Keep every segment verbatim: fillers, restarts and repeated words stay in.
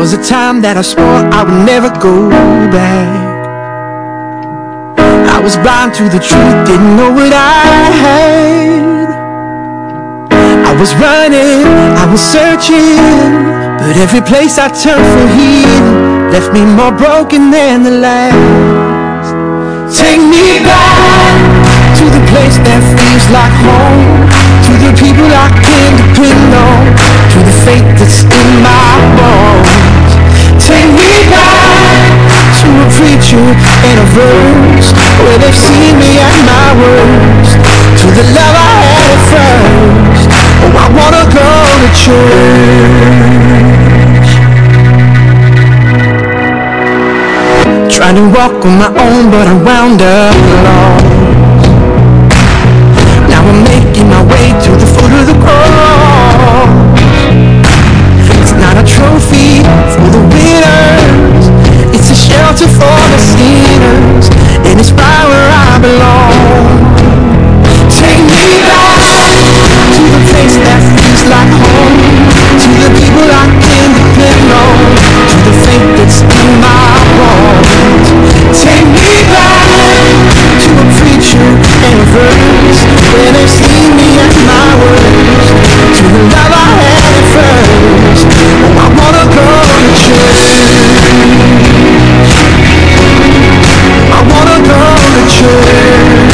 was a time that I swore I would never go back. I was blind to the truth, didn't know what I had. I was running, I was searching, but every place I turned for healing left me more broken than the last. Take me back to the place that feels like home, to the people I can depend on, to the faith that's in my bones. Take me back to a preacher and a verse where they've seen me at my worst, to the love I had at first. Oh, I wanna go to church. Trying to walk on my own, but I'm wound up lost. Now I'm making my way to the foot of the cross. It's not a trophy for the winners, it's a shelter for the sinners, and it's right where I belong. Take me back to the place that feels like home, to the people I can depend on, to the faith that's in my bones. Take me back to a preacher and a verse where they've seen me at my worst, to the love I had at first. Oh, I wanna go to church. I wanna go to church.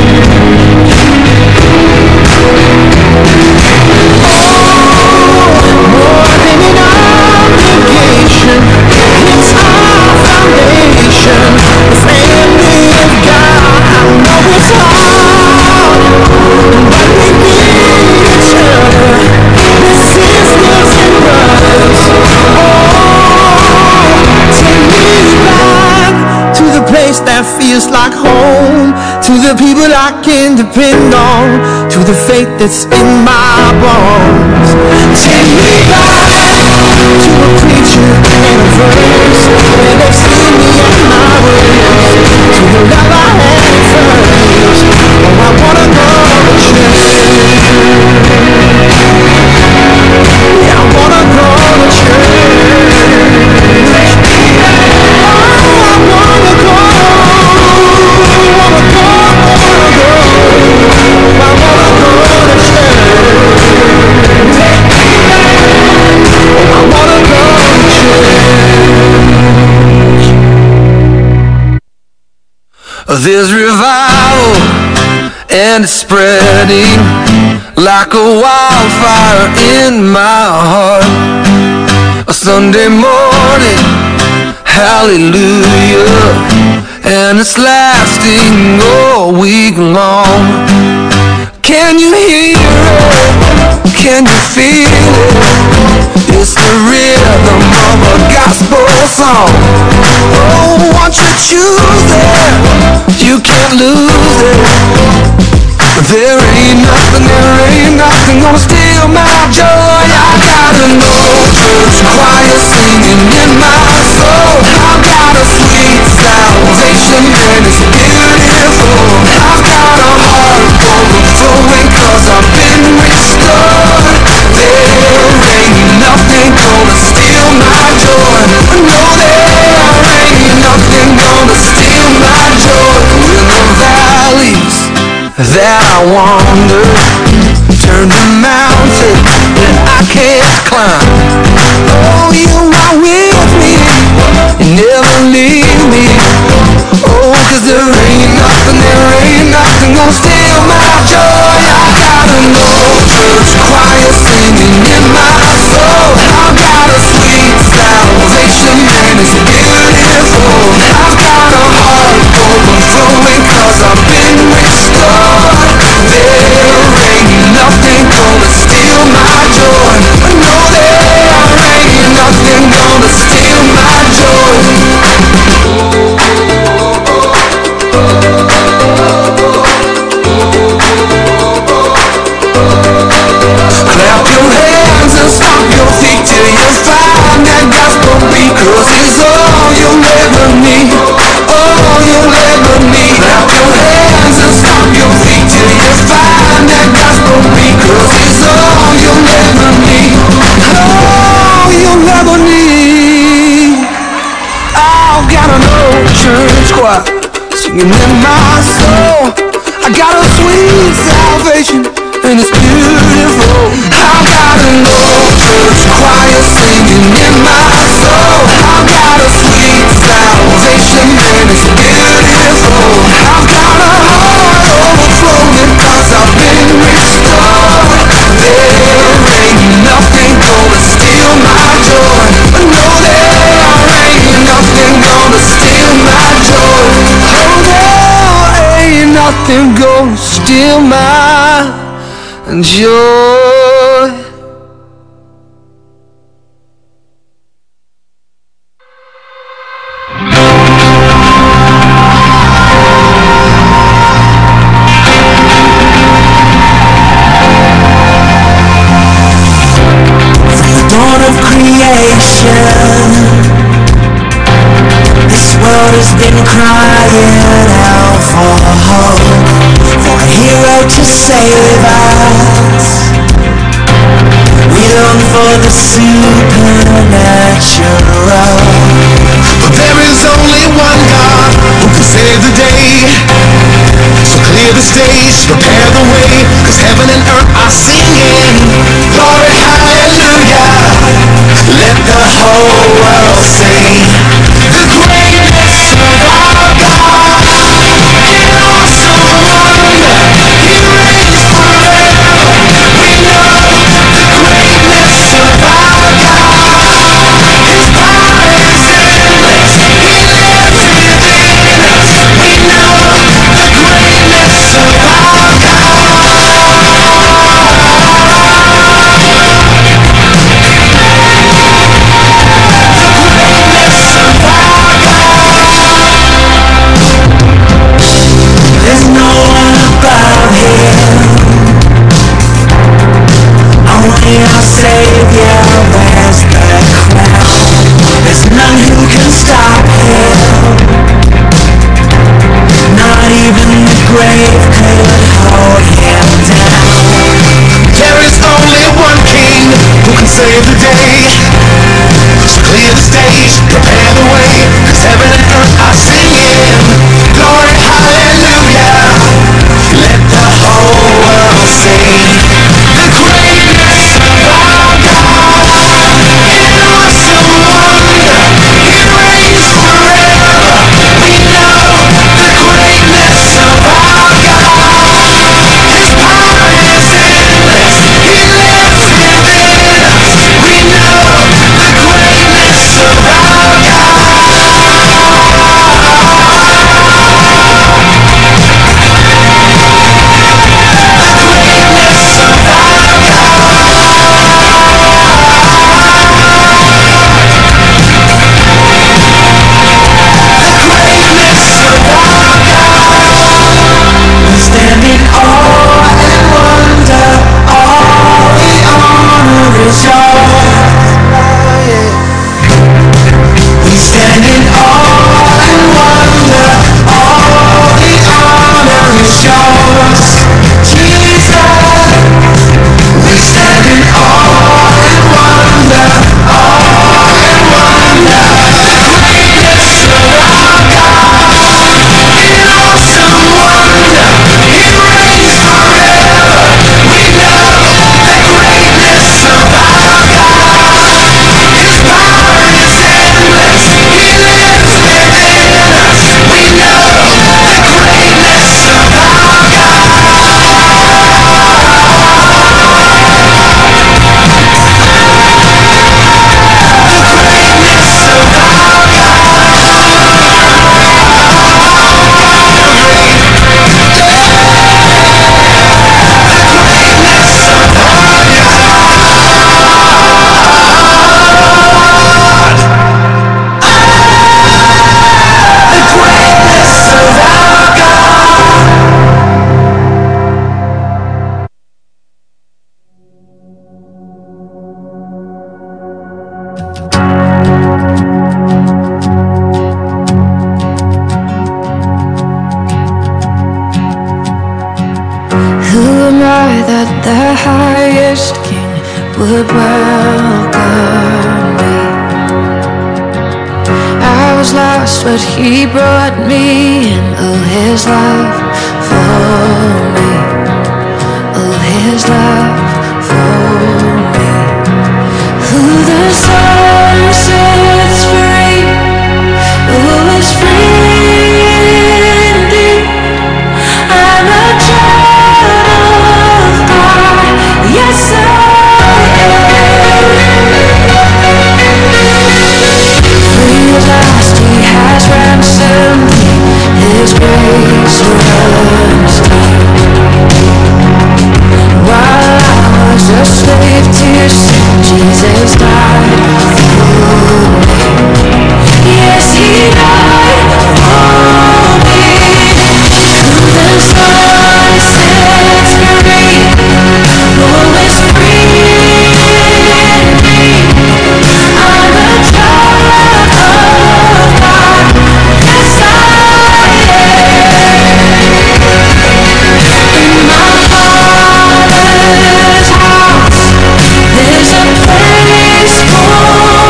That feels like home, to the people I can depend on, to the faith that's in my bones. Take me back to a preacher and a verse where they've seen me at my worst, to the love I had at first. Oh, I wanna go to church. Yeah, I wanna go to church. Oh, I wanna go. There's revival and it's spreading like a wildfire in my heart. A Sunday morning, hallelujah, and it's lasting all week long. Can you hear it? Can you feel it? It's the rhythm of a gospel song. Oh, once you choose it, you can't lose it. There ain't nothing, there ain't nothing gonna steal my joy. I got an old church choir singing in my soul. I've got a sweet salvation and it's beautiful. I've got a heart overflowing cause I've been restored. There ain't nothing gonna steal my joy. No, there ain't nothing gonna steal my joy. In the valleys that I wander, turn to mountains that I can't climb. Oh, you are with me, you never leave me. Oh, cause there ain't nothing, there ain't nothing gonna steal my joy. I got an old church choir singing in my soul. I've got a sweet salvation and it's beautiful. I've got a heart overflowing cause I've been restored. There ain't nothing gonna steal my joy. No, there singing in my soul. I got a sweet salvation, and it's beautiful. I got an old church choir singing in my soul. I got a sweet salvation, and it's beautiful. I've got a heart overflowing, cause I've been restored. There ain't nothing gonna steal my joy. No, there ain't nothing gonna steal my joy. Oh, there ain't nothing gonna steal my joy. Has been crying out for hope, for a hero to save us. We long for the supernatural, but there is only one God who can save the day. So clear the stage, prepare the way, cause heaven and earth are singing glory, hallelujah. Let the whole world sing the greatness of our God. In awesome wonder, He reigns forever. We know the greatness of our God. His power is endless. He lives within us. We know the greatness of our There's no one above Him, only our Savior wears the crown. There's none who can stop Him, not even the grave could hold Him down. There is only one King who can save the day. So clear the stage, prepare the way, cause heaven and earth are singing glory, hallelujah. Let the whole world sing the greatness of our God. In awesome wonder, He reigns forever. We know the greatness of our God. His power is endless. He lives within us. We know the greatness of our God. We stand in awe and wonder, all the honor is yours. We stand in awe and wonder, all the honor is yours. Jesus, we stand in awe and wonder, awe and wonder, the greatness of our God. In awesome wonder, He reigns forever. We know the greatness of our God. His power is endless. He lives within us. We know the greatness of our God. Who am I that the highest King would welcome me? I was lost lost what he brought me, and oh, his love for me, oh, his love for me. Who the sun sets free, who is free indeed. I'm a child of God, yes I am. Free at last, he has ransomed me, his grace runs deep. While I was a slave to sin, Jesus died for me. Yes, he died for me. Who the Son sets free, who is free indeed. I'm a child of God, yes I am. In my Father's house, there's a place for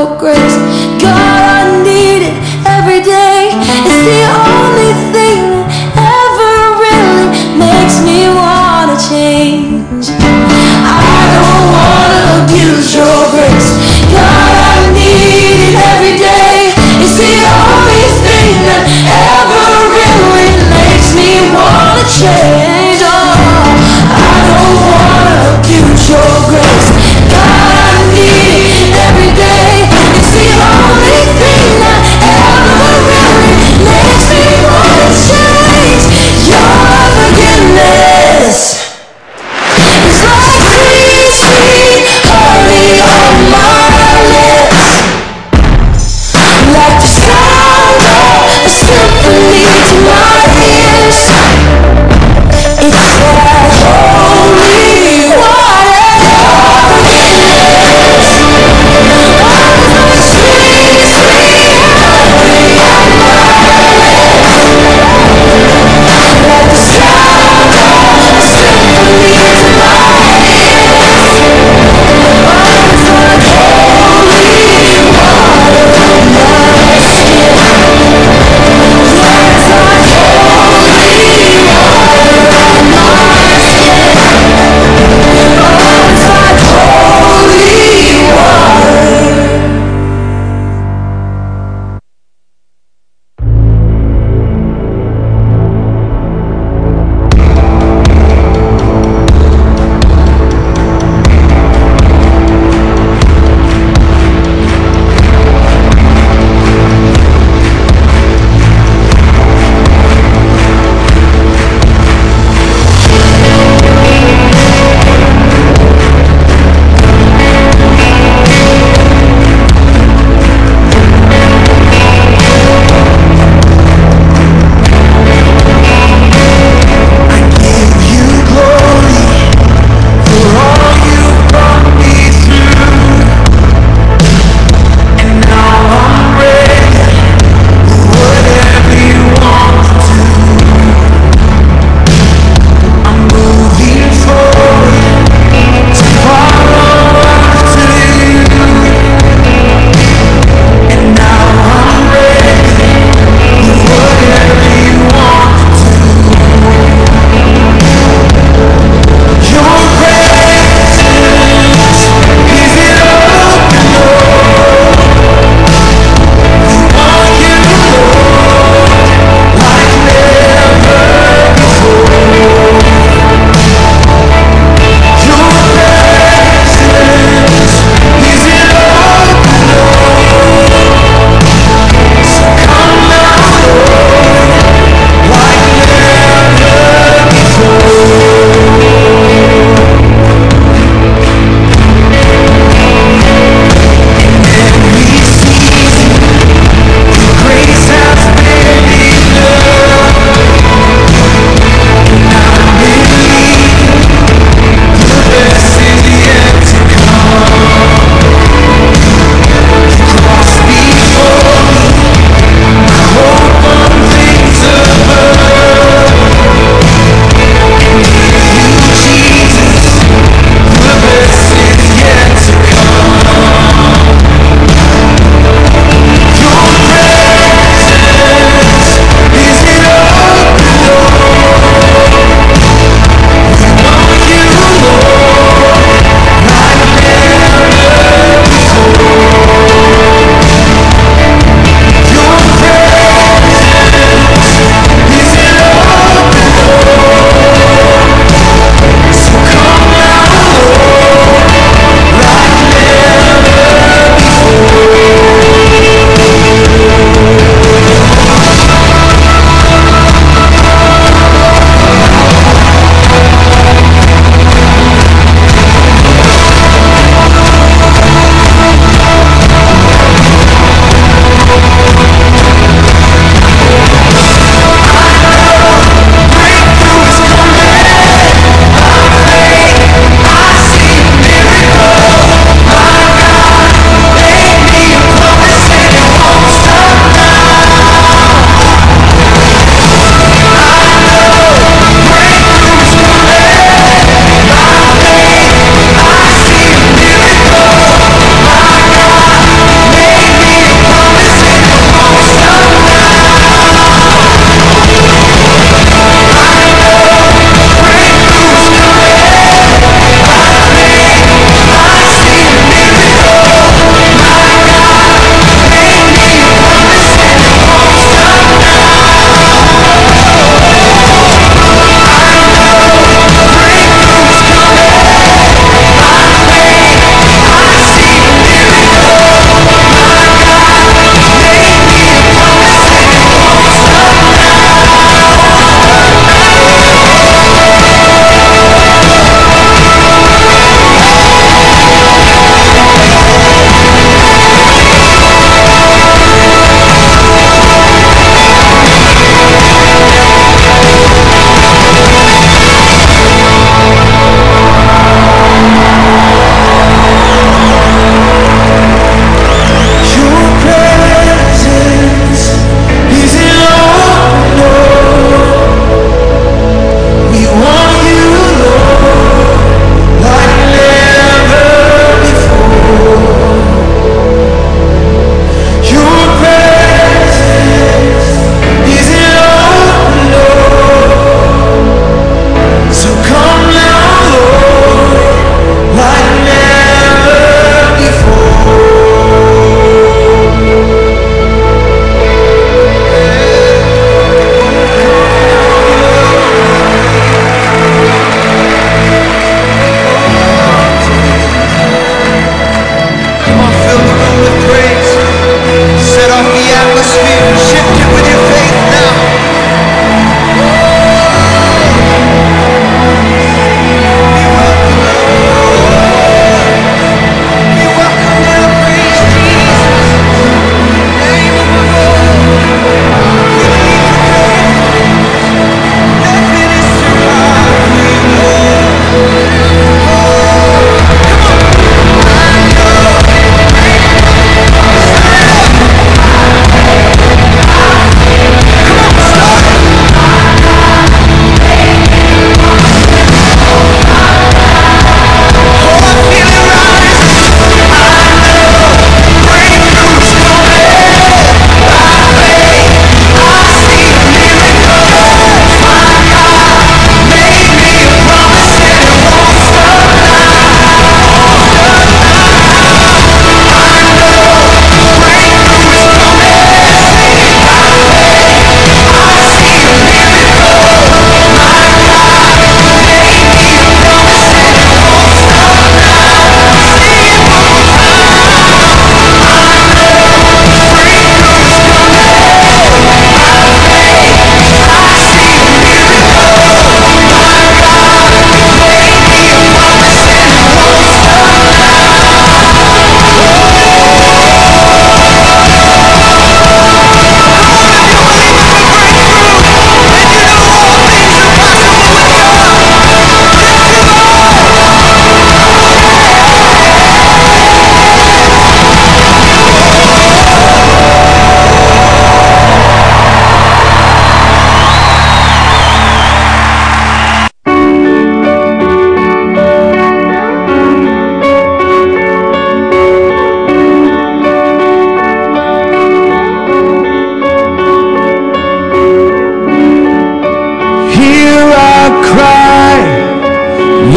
your grace. God, I need it every day. It's the only thing that ever really makes me wanna change. I don't wanna abuse your grace. God, I need it every day. It's the only thing that ever really makes me wanna change. Oh, I don't wanna abuse your grace. God, I need it every day. It's the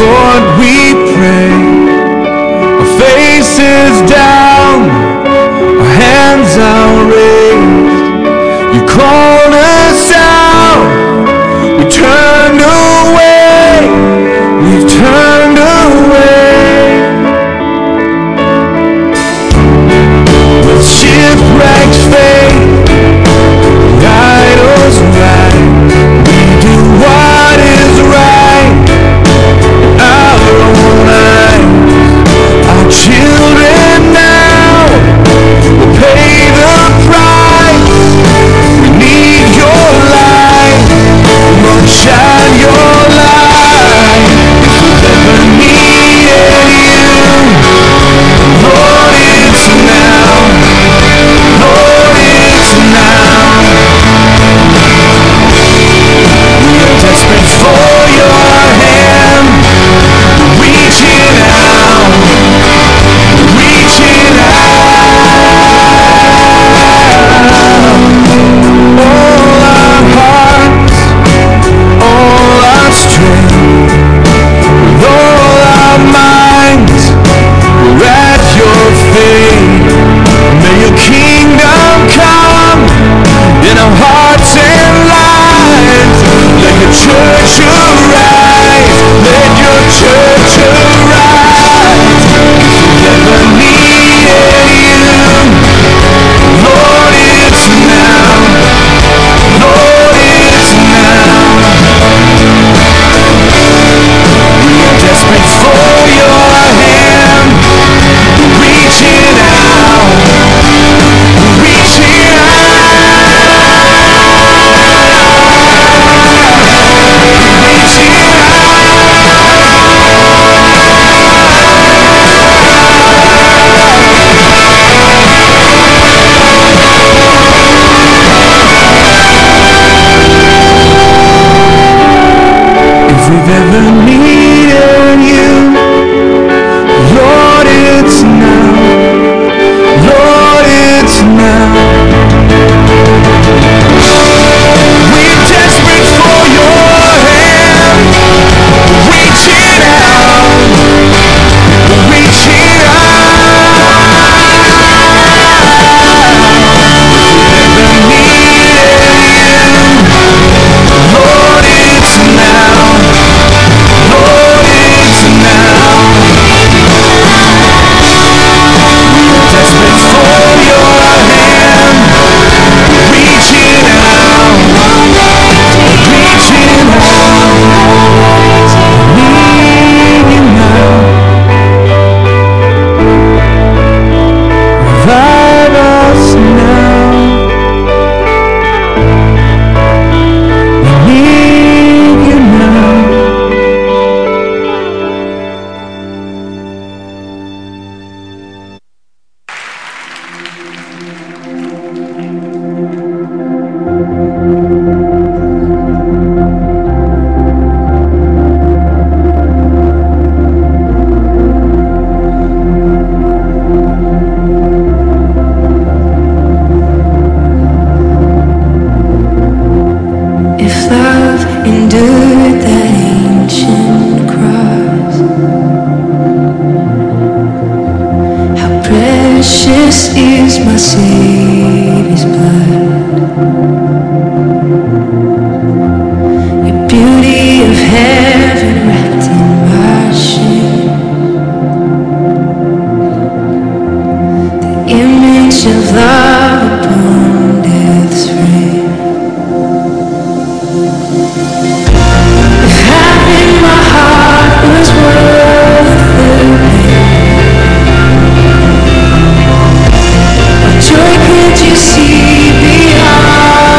Lord, we pray, our faces down, our hands are raised. You called us out, we turned away, we've turned away. With shipwrecked faith, idols right, we do what is right in our own eyes. Our children now will pay the price. We need your light, Lord, shine your light. If we ever needed you, Lord, it's now. Lord, it's now. We are desperate for your hand, reaching out, reaching out. All our hearts, all our strength, with all our minds, we're at your feet. May your kingdom come in our hearts and lives. Let your church arise, let your church arise. If we ever needed you, Lord, it's now. Lord, it's now. We are desperate for your hand, reaching out, reaching if we've ever needed you, Lord, it's now. Lord, it's now. We're desperate for your hand, reaching out, reaching joy, could you see beyond?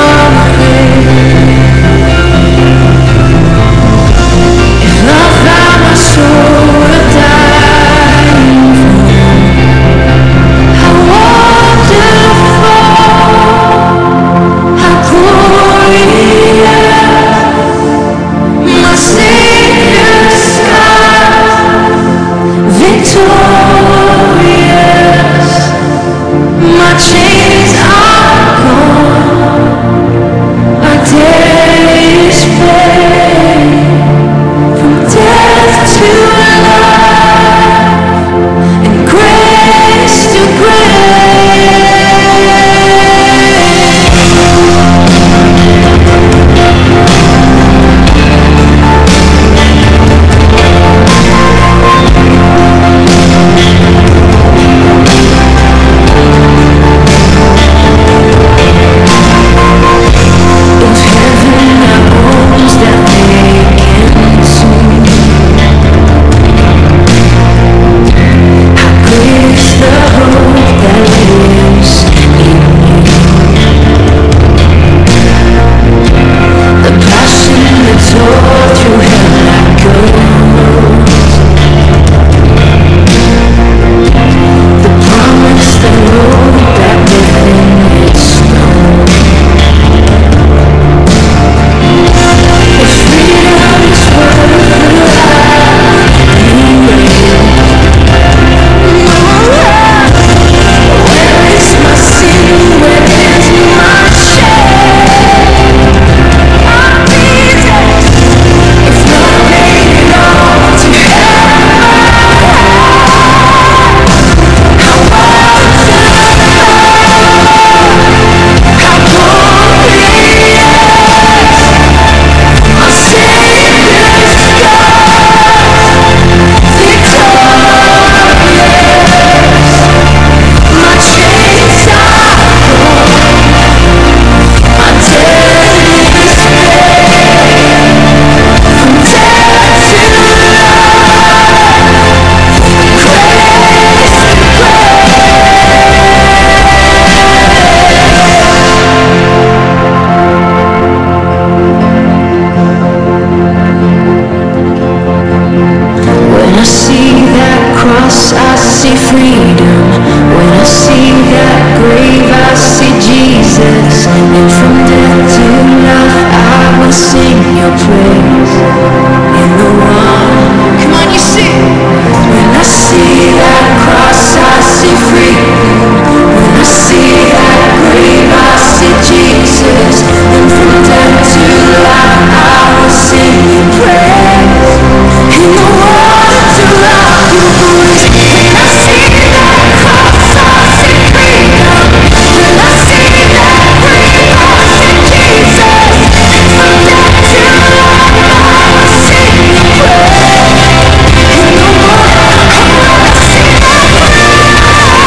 see freedom. When I see that grave, I see Jesus. And from death to life, I will sing your praise. In the one, come on, you sing. When I see that cross, I see freedom. When I see that grave, I see Jesus. And from death to life, I will sing your praise. In the water to love your voice. When I see that cross, I see freedom. When I see that grave, I see Jesus. And from death to life, I will sing your praise. In the water, come on, I see that freedom.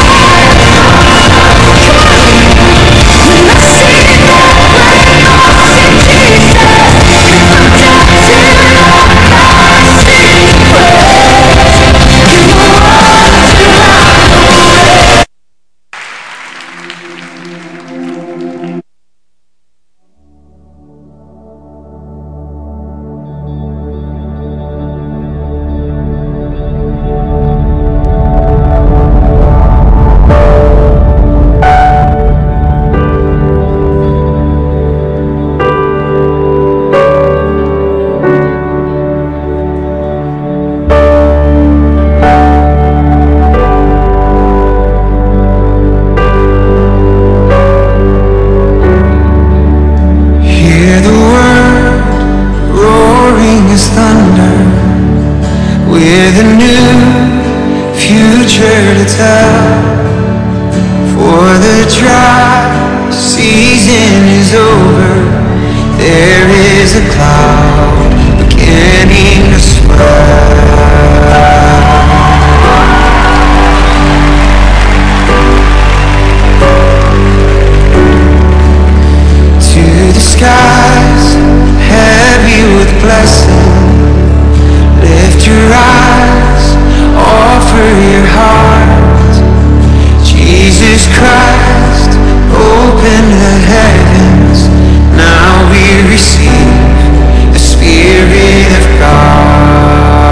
When I see that grave, I see Jesus. And from death to life, I sing your praise. In the water to life. Hear the word roaring as thunder, with a new future to tell. For the dry season is over, there is a cloud beginning to swell. To the skies, heavy with blessing, lift your eyes, offer your heart. Jesus Christ, open the heavens, now we receive the Spirit of God.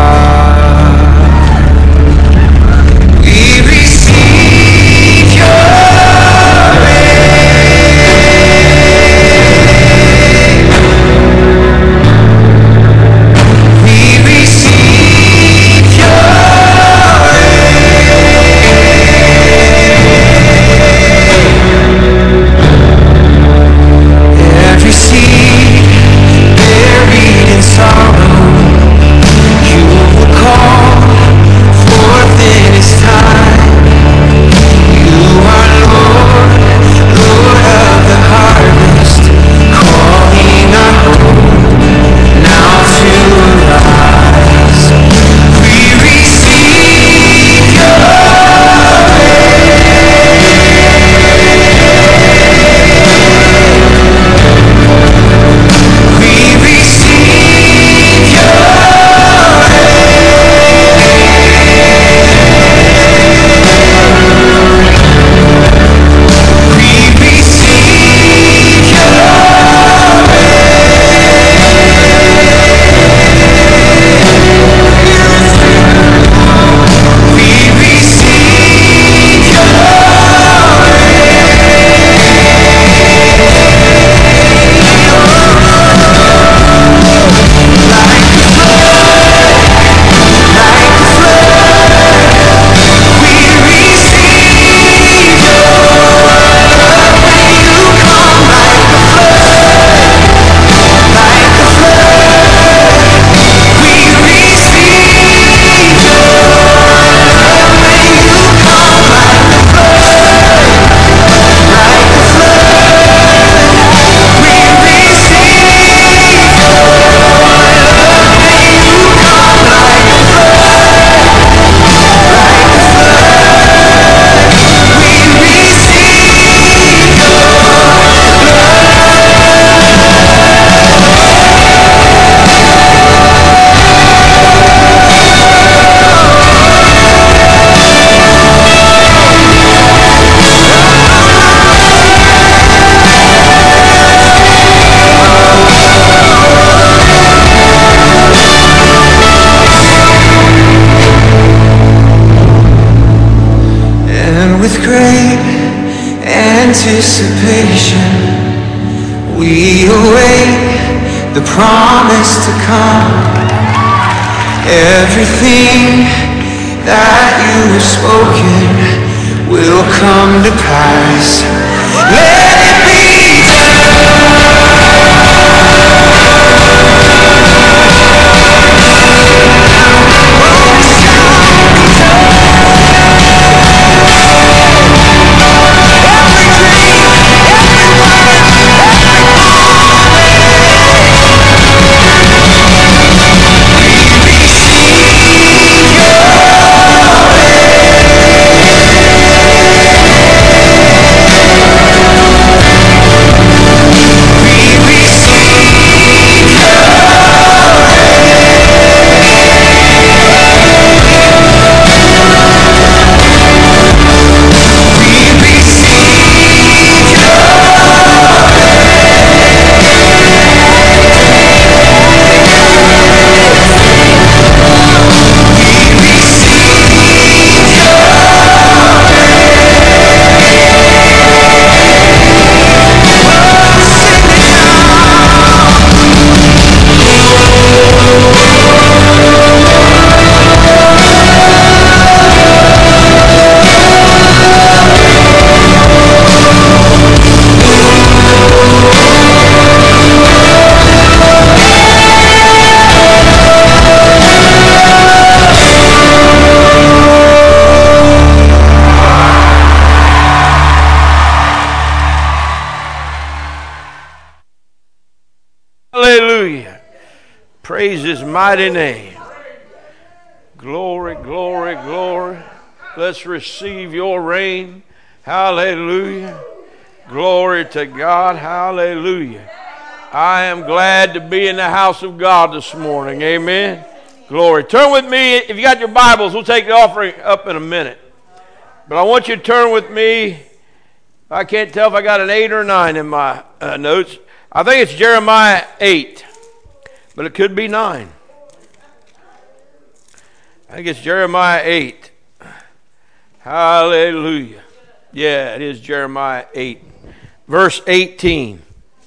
the promise to come. Everything that you have spoken will come to pass. Let it be Praise his mighty name. Glory, glory, glory. Let's receive your reign. Hallelujah. Glory to God. Hallelujah. I am glad to be in the house of God this morning. Amen. Glory. Turn with me. If you got your Bibles, we'll take the offering up in a minute. But I want you to turn with me. I can't tell if I got an eight or a nine in my uh, notes. I think it's Jeremiah eight. But it could be nine. I think it's Jeremiah eight. Hallelujah. Yeah, it is Jeremiah eight. Verse eighteen.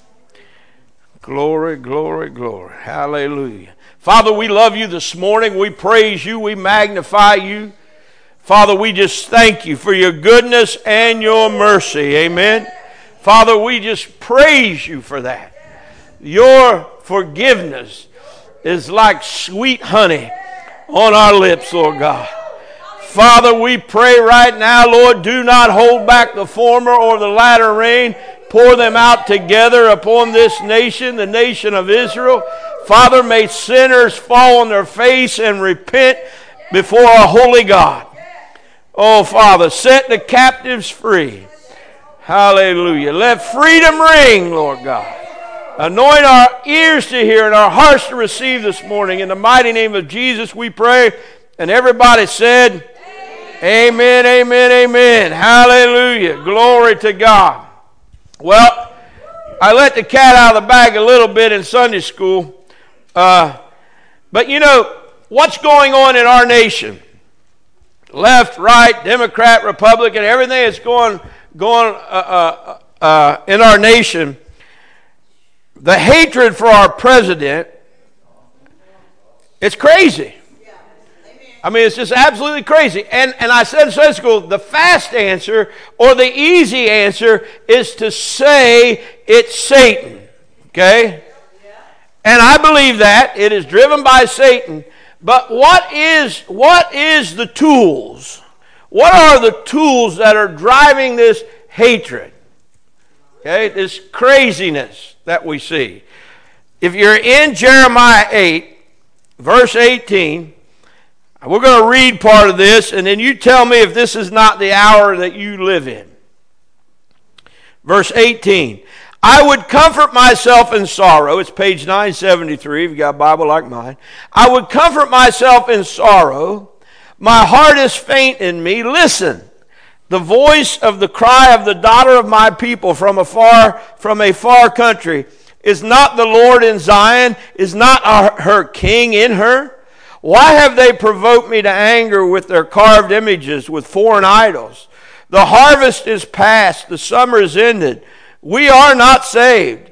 Glory, glory, glory. Hallelujah. Father, we love you this morning. We praise you. We magnify you. Father, we just thank you for your goodness and your mercy. Amen. Father, we just praise you for that. Your forgiveness is like sweet honey on our lips, Lord God. Father, we pray right now, Lord, do not hold back the former or the latter rain. Pour them out together upon this nation, the nation of Israel. Father, may sinners fall on their face and repent before a holy God. Oh, Father, set the captives free. Hallelujah. Let freedom ring, Lord God. Anoint our ears to hear and our hearts to receive this morning. In the mighty name of Jesus we pray. And everybody said, amen, amen, amen. Hallelujah. Glory to God. Well, I let the cat out of the bag a little bit in Sunday school. Uh, but you know, what's going on in our nation? Left, right, Democrat, Republican, everything that's going, going uh, uh, uh, in our nation. The hatred for our president, it's crazy. I mean, it's just absolutely crazy. And and I said in Sunday school, the fast answer or the easy answer is to say it's Satan. Okay? And I believe that. It is driven by Satan. But what is what is the tools? What are the tools that are driving this hatred? Okay, this craziness that we see. If you're in Jeremiah eight, verse eighteen, we're going to read part of this, and then you tell me if this is not the hour that you live in. Verse eighteen, I would comfort myself in sorrow. It's page nine seventy-three, if you got a Bible like mine. I would comfort myself in sorrow. My heart is faint in me. Listen. The voice of the cry of the daughter of my people from a far, from a far country. Is not the Lord in Zion? Is not our, her king in her? Why have they provoked me to anger with their carved images, with foreign idols? The harvest is past, the summer is ended. We are not saved.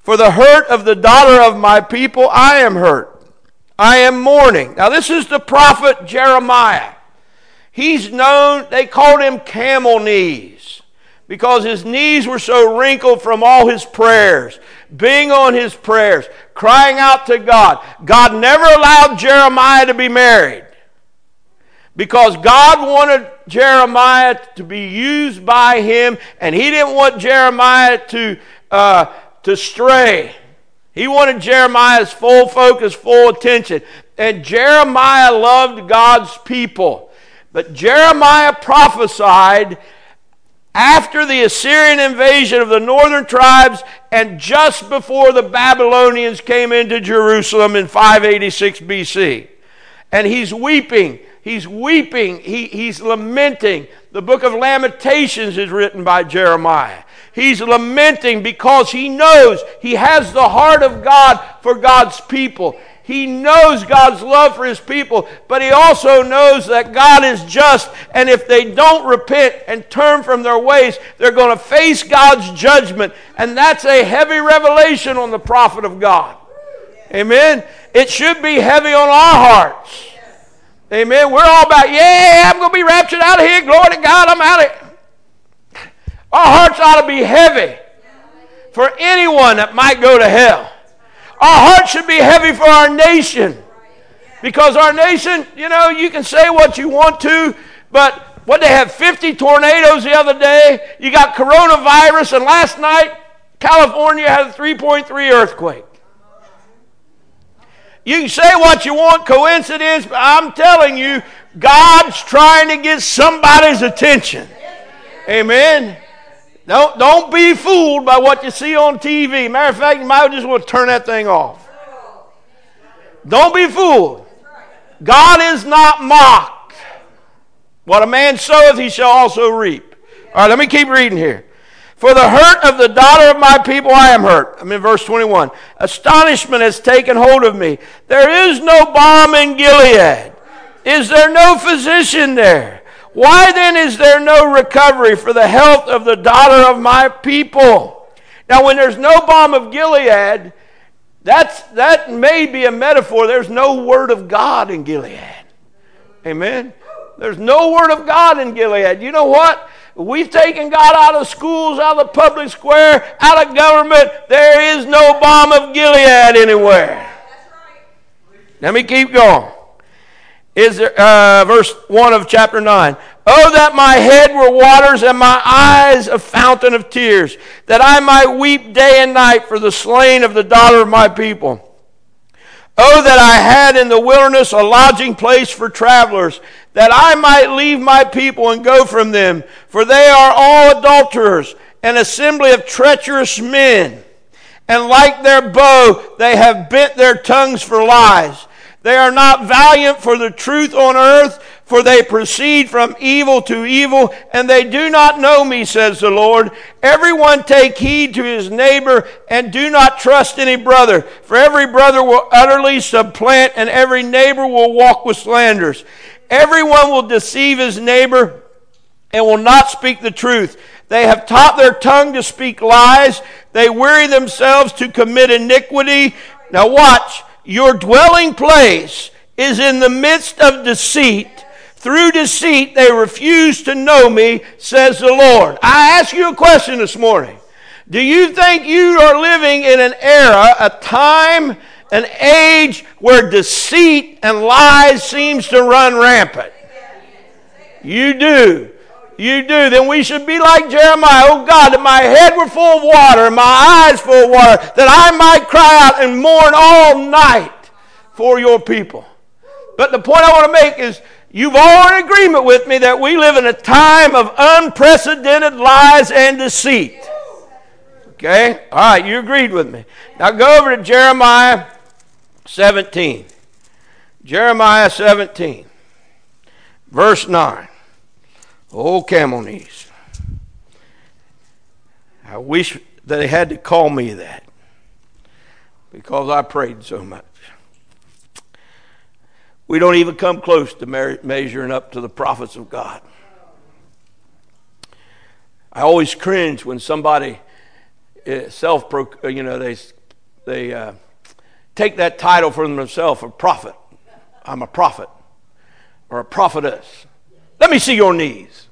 For the hurt of the daughter of my people, I am hurt. I am mourning. Now this is the prophet Jeremiah. He's known, they called him camel knees, because his knees were so wrinkled from all his prayers, being on his prayers, crying out to God. God never allowed Jeremiah to be married, because God wanted Jeremiah to be used by him, and he didn't want Jeremiah to, uh, to stray. He wanted Jeremiah's full focus, full attention. And Jeremiah loved God's people. But Jeremiah prophesied after the Assyrian invasion of the northern tribes and just before the Babylonians came into Jerusalem in five eighty-six B C. And he's weeping. He's weeping. He, he's lamenting. The book of Lamentations is written by Jeremiah. He's lamenting because he knows he has the heart of God for God's people. He knows God's love for his people, but he also knows that God is just, and if they don't repent and turn from their ways, they're going to face God's judgment. And that's a heavy revelation on the prophet of God. Amen? It should be heavy on our hearts. Amen? We're all about, yeah, I'm going to be raptured out of here. Glory to God, I'm out of here. Our hearts ought to be heavy for anyone that might go to hell. Our heart should be heavy for our nation. Because our nation, you know, you can say what you want to, but what, they have fifty tornadoes the other day. You got coronavirus, and last night, California had a three point three earthquake. You can say what you want, coincidence, but I'm telling you, God's trying to get somebody's attention. Amen. Don't, don't be fooled by what you see on T V. Matter of fact, you might just want to turn that thing off. Don't be fooled. God is not mocked. What a man soweth, he shall also reap. All right, let me keep reading here. For the hurt of the daughter of my people, I am hurt. I'm in verse twenty-one. Astonishment has taken hold of me. There is no balm in Gilead. Is there no physician there? Why then is there no recovery for the health of the daughter of my people? Now, when there's no balm of Gilead, that's, that may be a metaphor. There's no word of God in Gilead. Amen? There's no word of God in Gilead. You know what? We've taken God out of schools, out of the public square, out of government. There is no balm of Gilead anywhere. Let me keep going. Is there, uh, verse one of chapter nine. Oh, that my head were waters and my eyes a fountain of tears, that I might weep day and night for the slain of the daughter of my people. Oh, that I had in the wilderness a lodging place for travelers, that I might leave my people and go from them, for they are all adulterers, an assembly of treacherous men. And like their bow, they have bent their tongues for lies. They are not valiant for the truth on earth, for they proceed from evil to evil, and they do not know me, says the Lord. Everyone take heed to his neighbor, and do not trust any brother. For every brother will utterly supplant, and every neighbor will walk with slanders. Everyone will deceive his neighbor, and will not speak the truth. They have taught their tongue to speak lies. They weary themselves to commit iniquity. Now watch. Your dwelling place is in the midst of deceit. Through deceit they refuse to know me, says the Lord. I ask you a question this morning. Do you think you are living in an era, a time, an age where deceit and lies seems to run rampant? You do. You do. Then we should be like Jeremiah. Oh God, that my head were full of water and my eyes full of water, that I might cry out and mourn all night for your people. But the point I want to make is, you've all in agreement with me that we live in a time of unprecedented lies and deceit. Okay? All right, you agreed with me. Now go over to Jeremiah seventeen. Jeremiah seventeen, verse nine. Oh, camel knees. I wish they had to call me that, because I prayed so much. We don't even come close to measuring up to the prophets of God. I always cringe when somebody self, you know, they they uh, take that title for themselves, a prophet. I'm a prophet or a prophetess. Let me see your knees.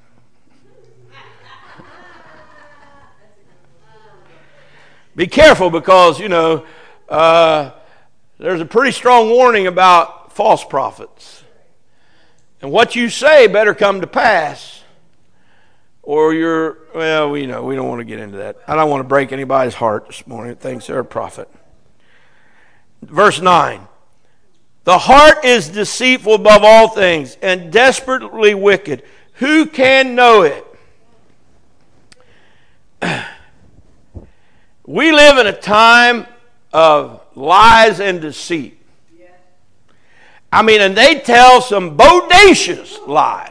Be careful because, you know, uh, there's a pretty strong warning about false prophets. And what you say better come to pass, or you're, well, we know, we don't want to get into that. I don't want to break anybody's heart this morning that thinks they're a prophet. Verse nine. The heart is deceitful above all things and desperately wicked. Who can know it? We live in a time of lies and deceit. I mean, and they tell some bodacious lies.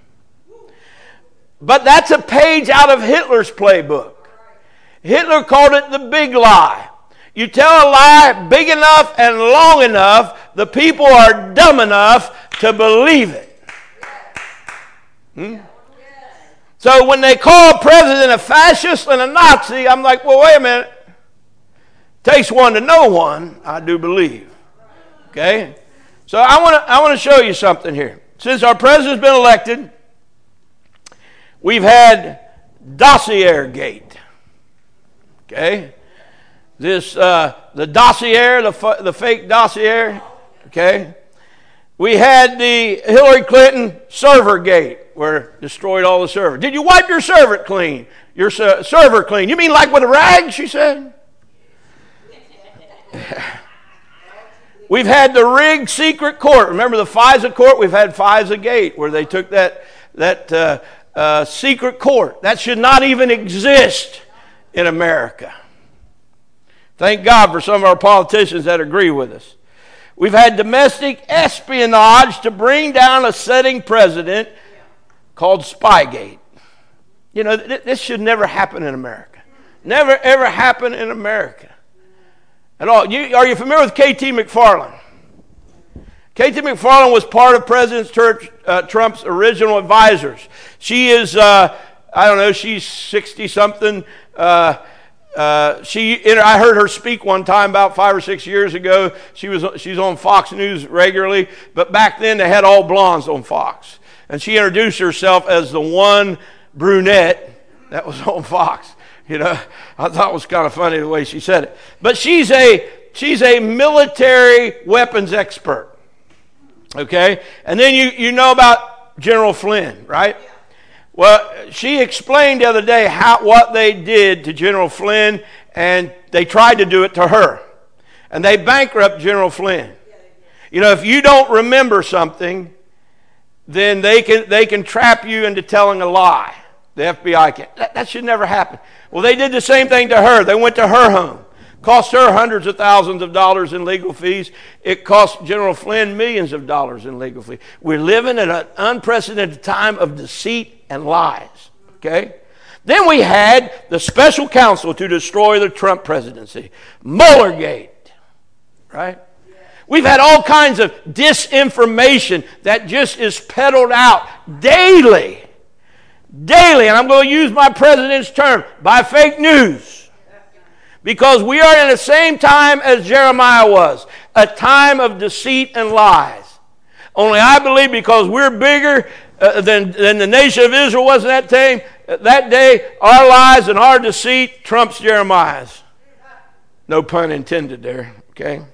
But that's a page out of Hitler's playbook. Hitler called it the big lie. You tell a lie big enough and long enough, the people are dumb enough to believe it. Hmm? So when they call a president a fascist and a Nazi, I'm like, well, wait a minute. Takes one to know one, I do believe. Okay? So I want to I want to show you something here. Since our president's been elected, we've had Dossier Gate. Okay? This, uh, the dossier, the, f- the fake dossier, okay? We had the Hillary Clinton server gate, where destroyed all the servers. Did you wipe your server clean? Your ser- server clean? You mean like with a rag, she said? We've had the rigged secret court. Remember the FISA court? We've had FISA gate, where they took that, that uh, uh, secret court. That should not even exist in America. Thank God for some of our politicians that agree with us. We've had domestic espionage to bring down a sitting president called Spygate. You know, th- this should never happen in America. Never, ever happen in America. At all. You, are you familiar with K T McFarland? K T McFarland was part of President Church, uh, Trump's original advisors. She is, uh, I don't know, she's sixty-something. Uh, Uh, she, I heard her speak one time about five or six years ago. She was, she's on Fox News regularly, but back then they had all blondes on Fox. And she introduced herself as the one brunette that was on Fox. You know, I thought it was kind of funny the way she said it. But she's a, she's a military weapons expert. Okay? And then you, you know about General Flynn, right? Well, she explained the other day how what they did to General Flynn, and they tried to do it to her. And they bankrupted General Flynn. You know, if you don't remember something, then they can they can trap you into telling a lie. The F B I can. That, that should never happen. Well, they did the same thing to her. They went to her home. Cost her hundreds of thousands of dollars in legal fees. It cost General Flynn millions of dollars in legal fees. We're living in an unprecedented time of deceit and lies. Okay? Then we had the special counsel to destroy the Trump presidency. Muellergate. Right? We've had all kinds of disinformation that just is peddled out daily. Daily. And I'm going to use my president's term, by fake news. Because we are in the same time as Jeremiah was. A time of deceit and lies. Only I believe because we're bigger uh, than, than the nation of Israel was at that time, that day, our lies and our deceit trumps Jeremiah's. No pun intended there. Okay?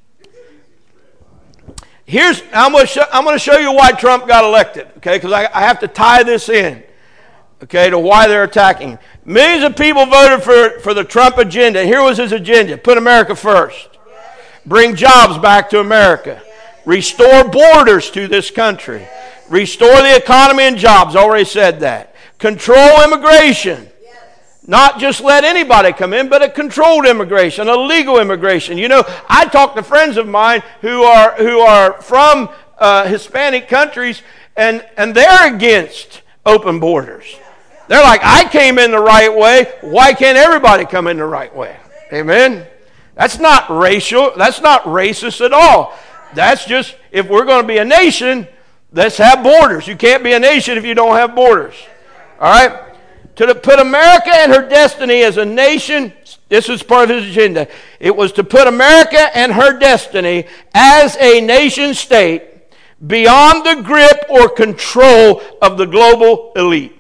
Here's, I'm going to show, I'm going to show you why Trump got elected. Okay? Because I, I have to tie this in. Okay, to why they're attacking. Millions of people voted for, for the Trump agenda. Here was his agenda. Put America first. Bring jobs back to America. Restore borders to this country. Restore the economy and jobs. Already said that. Control immigration. Not just let anybody come in, but a controlled immigration, a legal immigration. You know, I talk to friends of mine who are who are from uh, Hispanic countries, and, and they're against open borders. They're like, I came in the right way. Why can't everybody come in the right way? Amen? That's not racial. That's not racist at all. That's just, if we're going to be a nation, let's have borders. You can't be a nation if you don't have borders. All right? to put America and her destiny as a nation. This was part of his agenda. It was to put America and her destiny as a nation state beyond the grip or control of the global elite.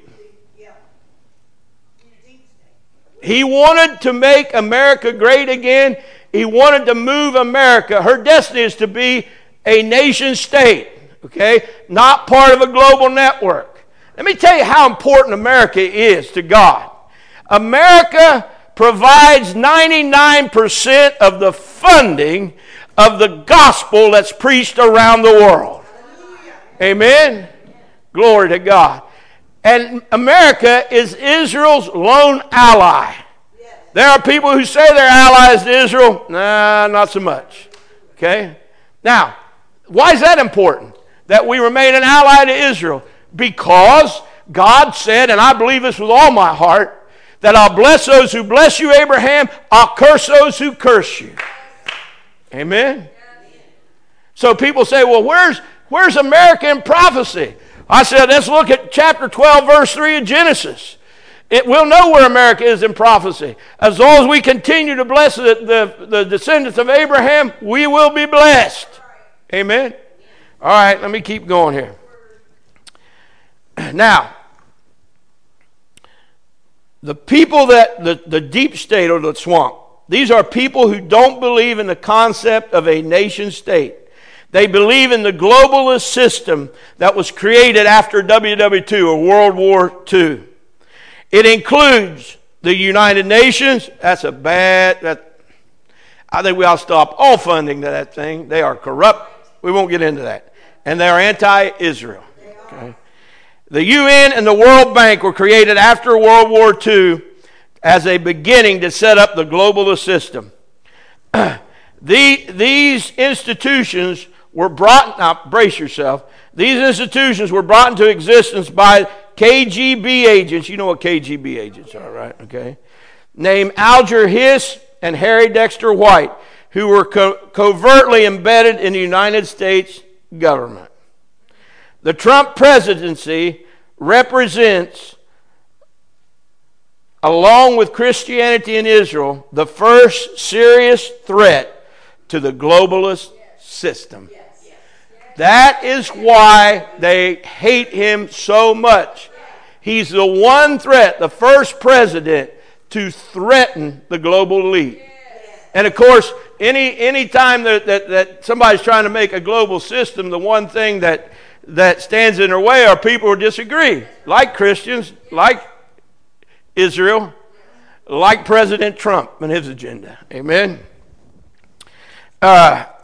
He wanted to make America great again. He wanted to move America. Her destiny is to be a nation state, okay? Not part of a global network. Let me tell you how important America is to God. America provides ninety-nine percent of the funding of the gospel that's preached around the world. Amen? Glory to God. And America is Israel's lone ally. There are people who say they're allies to Israel. Nah, not so much. Okay? Now, why is that important? That we remain an ally to Israel? Because God said, and I believe this with all my heart, that I'll bless those who bless you, Abraham. I'll curse those who curse you. Amen? So people say, well, where's, where's America in prophecy? I said, let's look at chapter twelve, verse three of Genesis. It, we'll know where America is in prophecy. As long as we continue to bless the, the, the descendants of Abraham, we will be blessed. Amen? All right, let me keep going here. Now, the people that, the, the deep state or the swamp, these are people who don't believe in the concept of a nation state. They believe in the globalist system that was created after World War Two or World War Two. It includes the United Nations. That's a bad, that, I think we ought to stop all funding to that thing. They are corrupt. We won't get into that. And they are anti-Israel. Okay. The U N and the World Bank were created after World War Two as a beginning to set up the globalist system. the, these institutions were brought, now brace yourself, these institutions were brought into existence by K G B agents. You know what K G B agents are, right? Okay. Named Alger Hiss and Harry Dexter White, who were co- covertly embedded in the United States government. The Trump presidency represents, along with Christianity and Israel, the first serious threat to the globalist system. That is why they hate him so much. He's the one threat, the first president to threaten the global elite. And of course, any any time that, that, that somebody's trying to make a global system, the one thing that, that stands in their way are people who disagree, like Christians, like Israel, like President Trump and his agenda. Amen? Uh...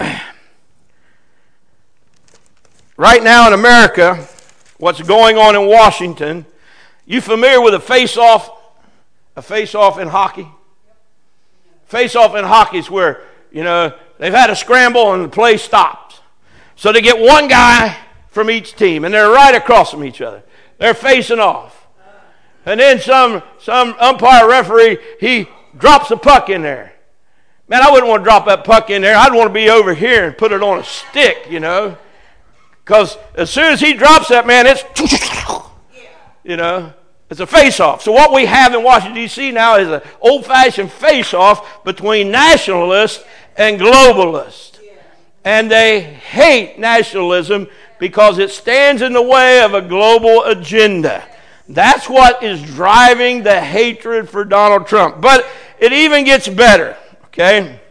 Right now in America, what's going on in Washington, you familiar with a face-off? A face-off in hockey? Face-off in hockey is where, you know, they've had a scramble and the play stops. So they get one guy from each team, and they're right across from each other. They're facing off. And then some, some umpire referee, he drops a puck in there. Man, I wouldn't want to drop that puck in there. I'd want to be over here and put it on a stick, you know. Because as soon as he drops that, man, it's, you know, it's a face-off. So what we have in Washington, D C now is an old-fashioned face-off between nationalists and globalists. And they hate nationalism because it stands in the way of a global agenda. That's what is driving the hatred for Donald Trump. But it even gets better, okay?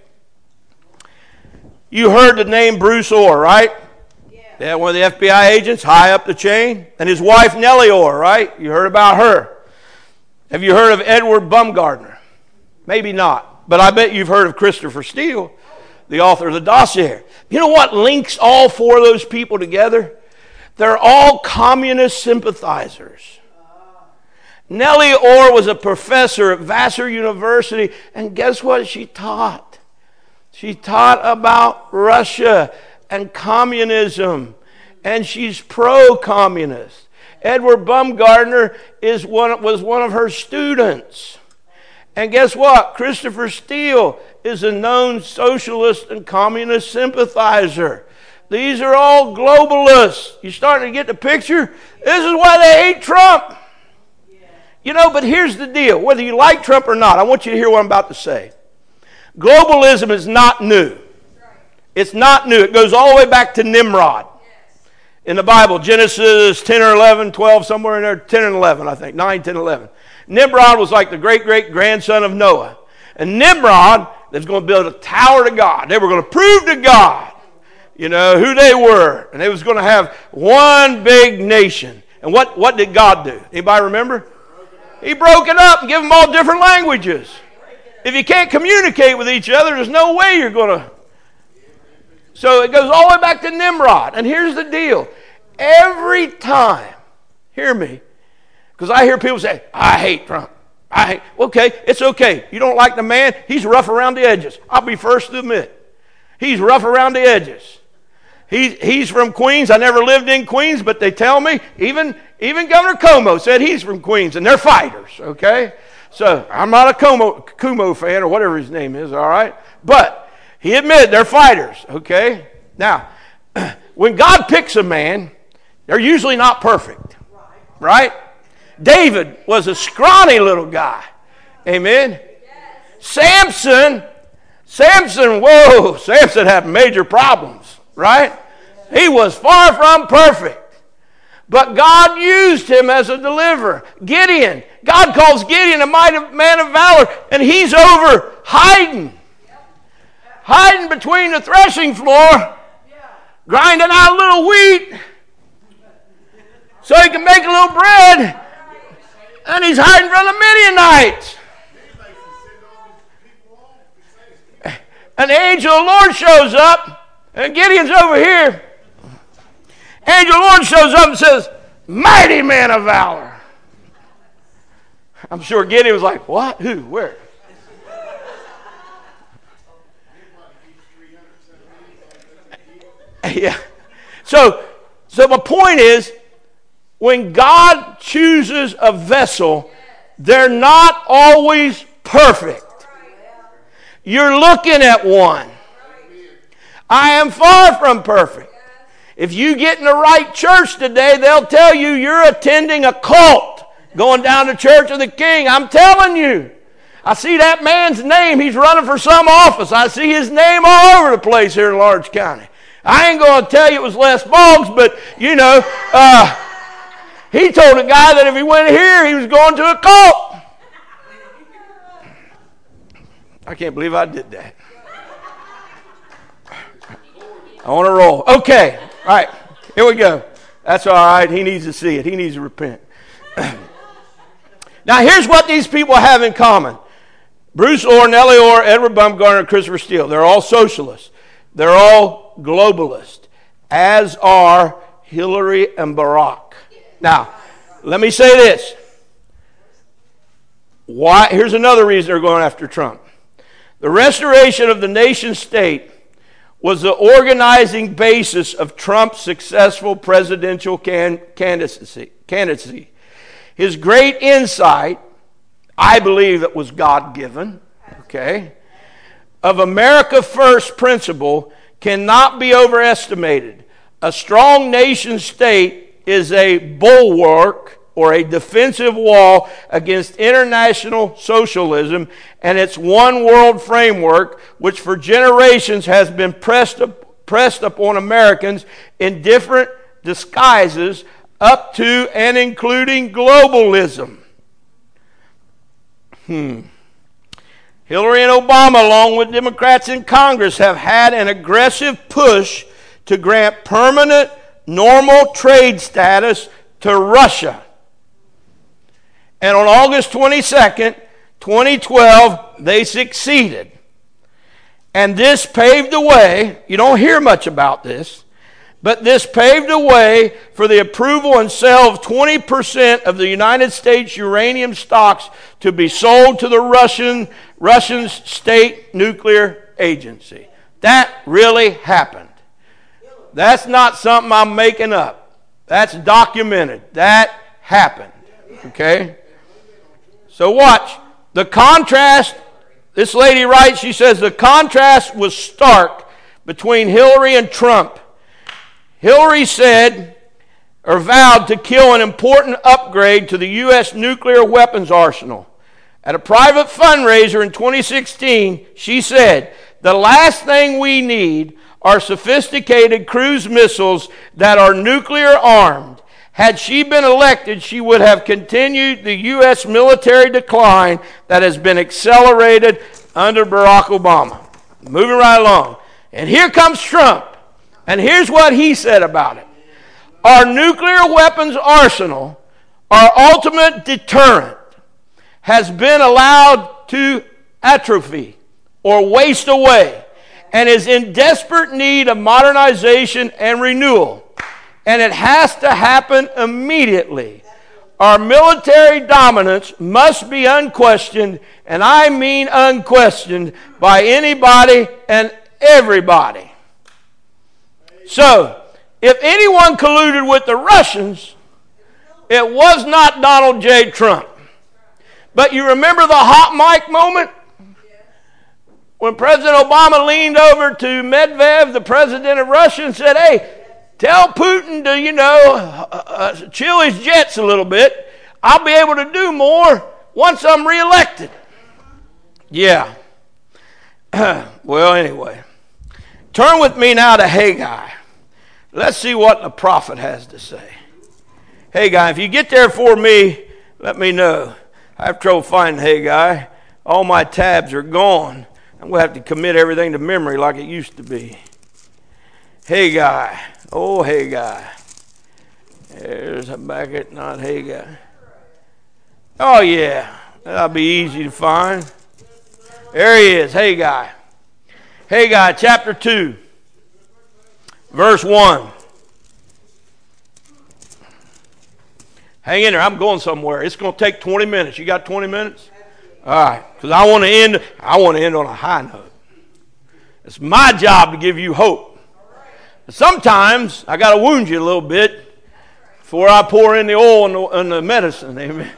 You heard the name Bruce Orr, right? Yeah, one of the F B I agents, high up the chain. And his wife, Nellie Orr, right? You heard about her. Have you heard of Edward Baumgartner? Maybe not. But I bet you've heard of Christopher Steele, the author of the dossier. You know what links all four of those people together? They're all communist sympathizers. Nellie Orr was a professor at Vassar University. And guess what she taught? She taught about Russia and communism, and she's pro-communist. Edward Baumgartner is one, was one of her students. And guess what? Christopher Steele is a known socialist and communist sympathizer. These are all globalists. You starting to get the picture? This is why they hate Trump. You know, but here's the deal. Whether you like Trump or not, I want you to hear what I'm about to say. Globalism is not new. It's not new. It goes all the way back to Nimrod. In the Bible, Genesis ten or eleven, twelve, somewhere in there, ten and eleven, I think, nine, ten, eleven. Nimrod was like the great-great-grandson of Noah. And Nimrod was going to build a tower to God. They were going to prove to God, you know, who they were. And they was going to have one big nation. And what, what did God do? Anybody remember? He broke it up and gave them all different languages. If you can't communicate with each other, there's no way you're going to. So it goes all the way back to Nimrod. And here's the deal. Every time, hear me, because I hear people say, I hate Trump. I hate. Okay, it's okay. You don't like the man? He's rough around the edges. I'll be first to admit. He's rough around the edges. He, he's from Queens. I never lived in Queens, but they tell me, even, even Governor Cuomo said he's from Queens, and they're fighters, okay? So I'm not a Cuomo, Cuomo fan or whatever his name is, all right? But he admitted they're fighters, okay? Now, when God picks a man, they're usually not perfect, right? David was a scrawny little guy, amen? Samson, Samson, whoa, Samson had major problems, right? He was far from perfect. But God used him as a deliverer. Gideon, God calls Gideon a mighty man of valor, and he's over hiding. Hiding between the threshing floor, grinding out a little wheat so he can make a little bread, and he's hiding from the Midianites. And the angel of the Lord shows up, and Gideon's over here. Angel of the Lord shows up and says, mighty man of valor. I'm sure Gideon was like, what? Who? Where? Yeah. So, so my point is, when God chooses a vessel, they're not always perfect. You're looking at one. I am far from perfect. If you get in the right church today, they'll tell you you're attending a cult, going down to Church of the King. I'm telling you. I see that man's name. He's running for some office. I see his name all over the place here in Large County. I ain't going to tell you it was Les Boggs, but, you know, uh, he told a guy that if he went here, he was going to a cult. I can't believe I did that. I want to roll. Okay. All right. Here we go. That's all right. He needs to see it. He needs to repent. Now, here's what these people have in common. Bruce Orr, Nellie Orr, Edward Bumgarner, Christopher Steele. They're all socialists. They're all globalists, as are Hillary and Barack. Now, let me say this. Why? Here's another reason they're going after Trump. The restoration of the nation state was the organizing basis of Trump's successful presidential can- candidacy. candidacy. His great insight, I believe it was God-given, okay, of America First principle cannot be overestimated. A strong nation state is a bulwark or a defensive wall against international socialism and its one world framework, which for generations has been pressed, up, pressed upon Americans in different disguises up to and including globalism. Hmm. Hillary and Obama, along with Democrats in Congress, have had an aggressive push to grant permanent, normal trade status to Russia. And on August twenty-second, twenty twelve, they succeeded. And this paved the way, you don't hear much about this, but this paved the way for the approval and sale of twenty percent of the United States uranium stocks to be sold to the Russian Russian state nuclear agency. That really happened. That's not something I'm making up. That's documented. That happened. Okay? So watch. The contrast, this lady writes, she says, the contrast was stark between Hillary and Trump. Hillary said, or vowed to kill an important upgrade to the U S nuclear weapons arsenal. At a private fundraiser in twenty sixteen, she said, "The last thing we need are sophisticated cruise missiles that are nuclear armed." Had she been elected, she would have continued the U S military decline that has been accelerated under Barack Obama. Moving right along. And here comes Trump. And here's what he said about it. Our nuclear weapons arsenal, our ultimate deterrent, has been allowed to atrophy or waste away and is in desperate need of modernization and renewal. And it has to happen immediately. Our military dominance must be unquestioned, and I mean unquestioned, by anybody and everybody. So, if anyone colluded with the Russians, it was not Donald J. Trump. But you remember the hot mic moment? When President Obama leaned over to Medvedev, the president of Russia, and said, "Hey, tell Putin to, you know, uh, uh, chill his jets a little bit. I'll be able to do more once I'm reelected." Yeah. Well, anyway. Turn with me now to Haggai. Let's see what the prophet has to say. Haggai, if you get there for me, let me know. I have trouble finding Haggai. All my tabs are gone. I'm going to have to commit everything to memory like it used to be. Haggai. Oh, Haggai. There's Habakkuk, not Haggai. Oh, yeah. That'll be easy to find. There he is, Haggai. Haggai chapter two, verse one. Hang in there. I'm going somewhere. It's going to take twenty minutes. You got twenty minutes? All right. Because I want to end, I want to end on a high note. It's my job to give you hope. Sometimes I got to wound you a little bit before I pour in the oil and the, and the medicine. Amen.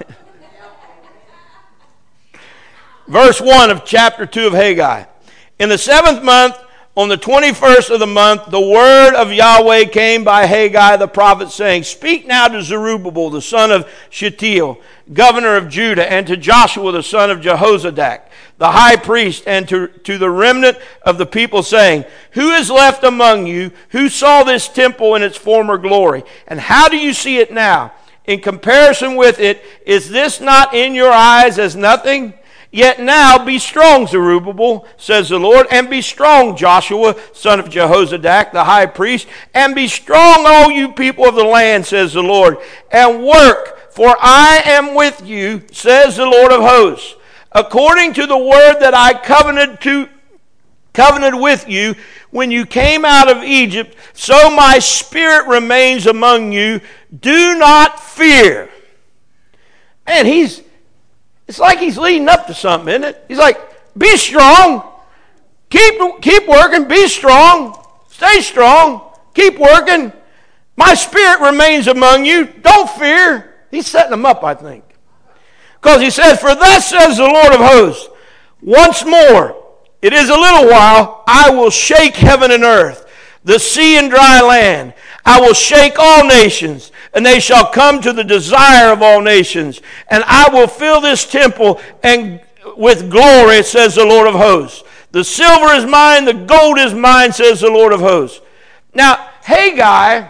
Verse one of chapter two of Haggai. In the seventh month, on the twenty-first of the month, the word of Yahweh came by Haggai the prophet, saying, "Speak now to Zerubbabel, the son of Shealtiel, governor of Judah, and to Joshua, the son of Jehozadak, the high priest, and to, to the remnant of the people, saying, Who is left among you? Who saw this temple in its former glory? And how do you see it now? In comparison with it, is this not in your eyes as nothing? Yet now be strong, Zerubbabel, says the Lord, and be strong, Joshua, son of Jehozadak, the high priest, and be strong, all you people of the land, says the Lord, and work, for I am with you, says the Lord of hosts. According to the word that I covenanted to covenanted with you when you came out of Egypt, so my spirit remains among you. Do not fear." And he's It's like he's leading up to something, isn't it? He's like, be strong. Keep, keep working. Be strong. Stay strong. Keep working. My spirit remains among you. Don't fear. He's setting them up, I think. Because he says, "For thus says the Lord of hosts, once more, it is a little while, I will shake heaven and earth, the sea and dry land. I will shake all nations, and they shall come to the desire of all nations. And I will fill this temple and with glory, says the Lord of hosts. The silver is mine, the gold is mine, says the Lord of hosts." Now, Haggai,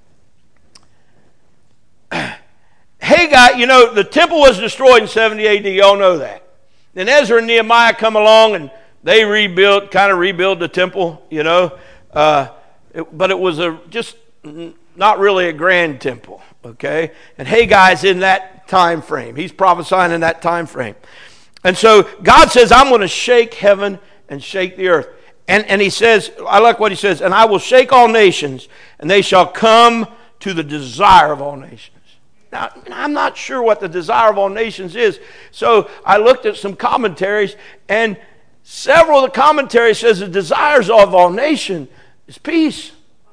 Haggai, you know, the temple was destroyed in seventy A D. Y'all know that. Then Ezra and Nehemiah come along, and they rebuilt, kind of rebuild the temple, you know. Uh, it, but it was a just... not really a grand temple, okay? And Haggai's in that time frame. He's prophesying in that time frame. And so God says, "I'm going to shake heaven and shake the earth." And, and he says, I like what he says, "And I will shake all nations, and they shall come to the desire of all nations." Now, I'm not sure what the desire of all nations is. So I looked at some commentaries, and several of the commentaries says the desires of all nations is peace.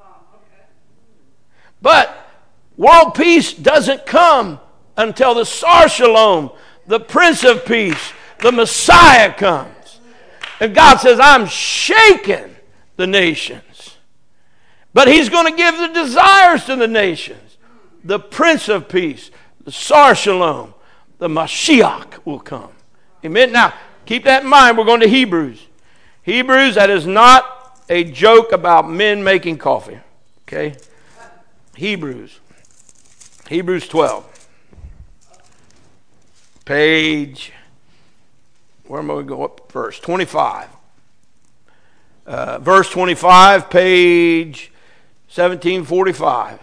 But world peace doesn't come until the Sar Shalom, the Prince of Peace, the Messiah comes. And God says, "I'm shaking the nations." But he's going to give the desires to the nations. the Prince of Peace, the Sar Shalom, the Mashiach will come. Amen. Now, keep that in mind. We're going to Hebrews. Hebrews, that is not a joke about men making coffee. Okay? Hebrews. Hebrews twelve. Page, where am I going to go up first? twenty-five. Uh, verse twenty-five, page seventeen forty-five.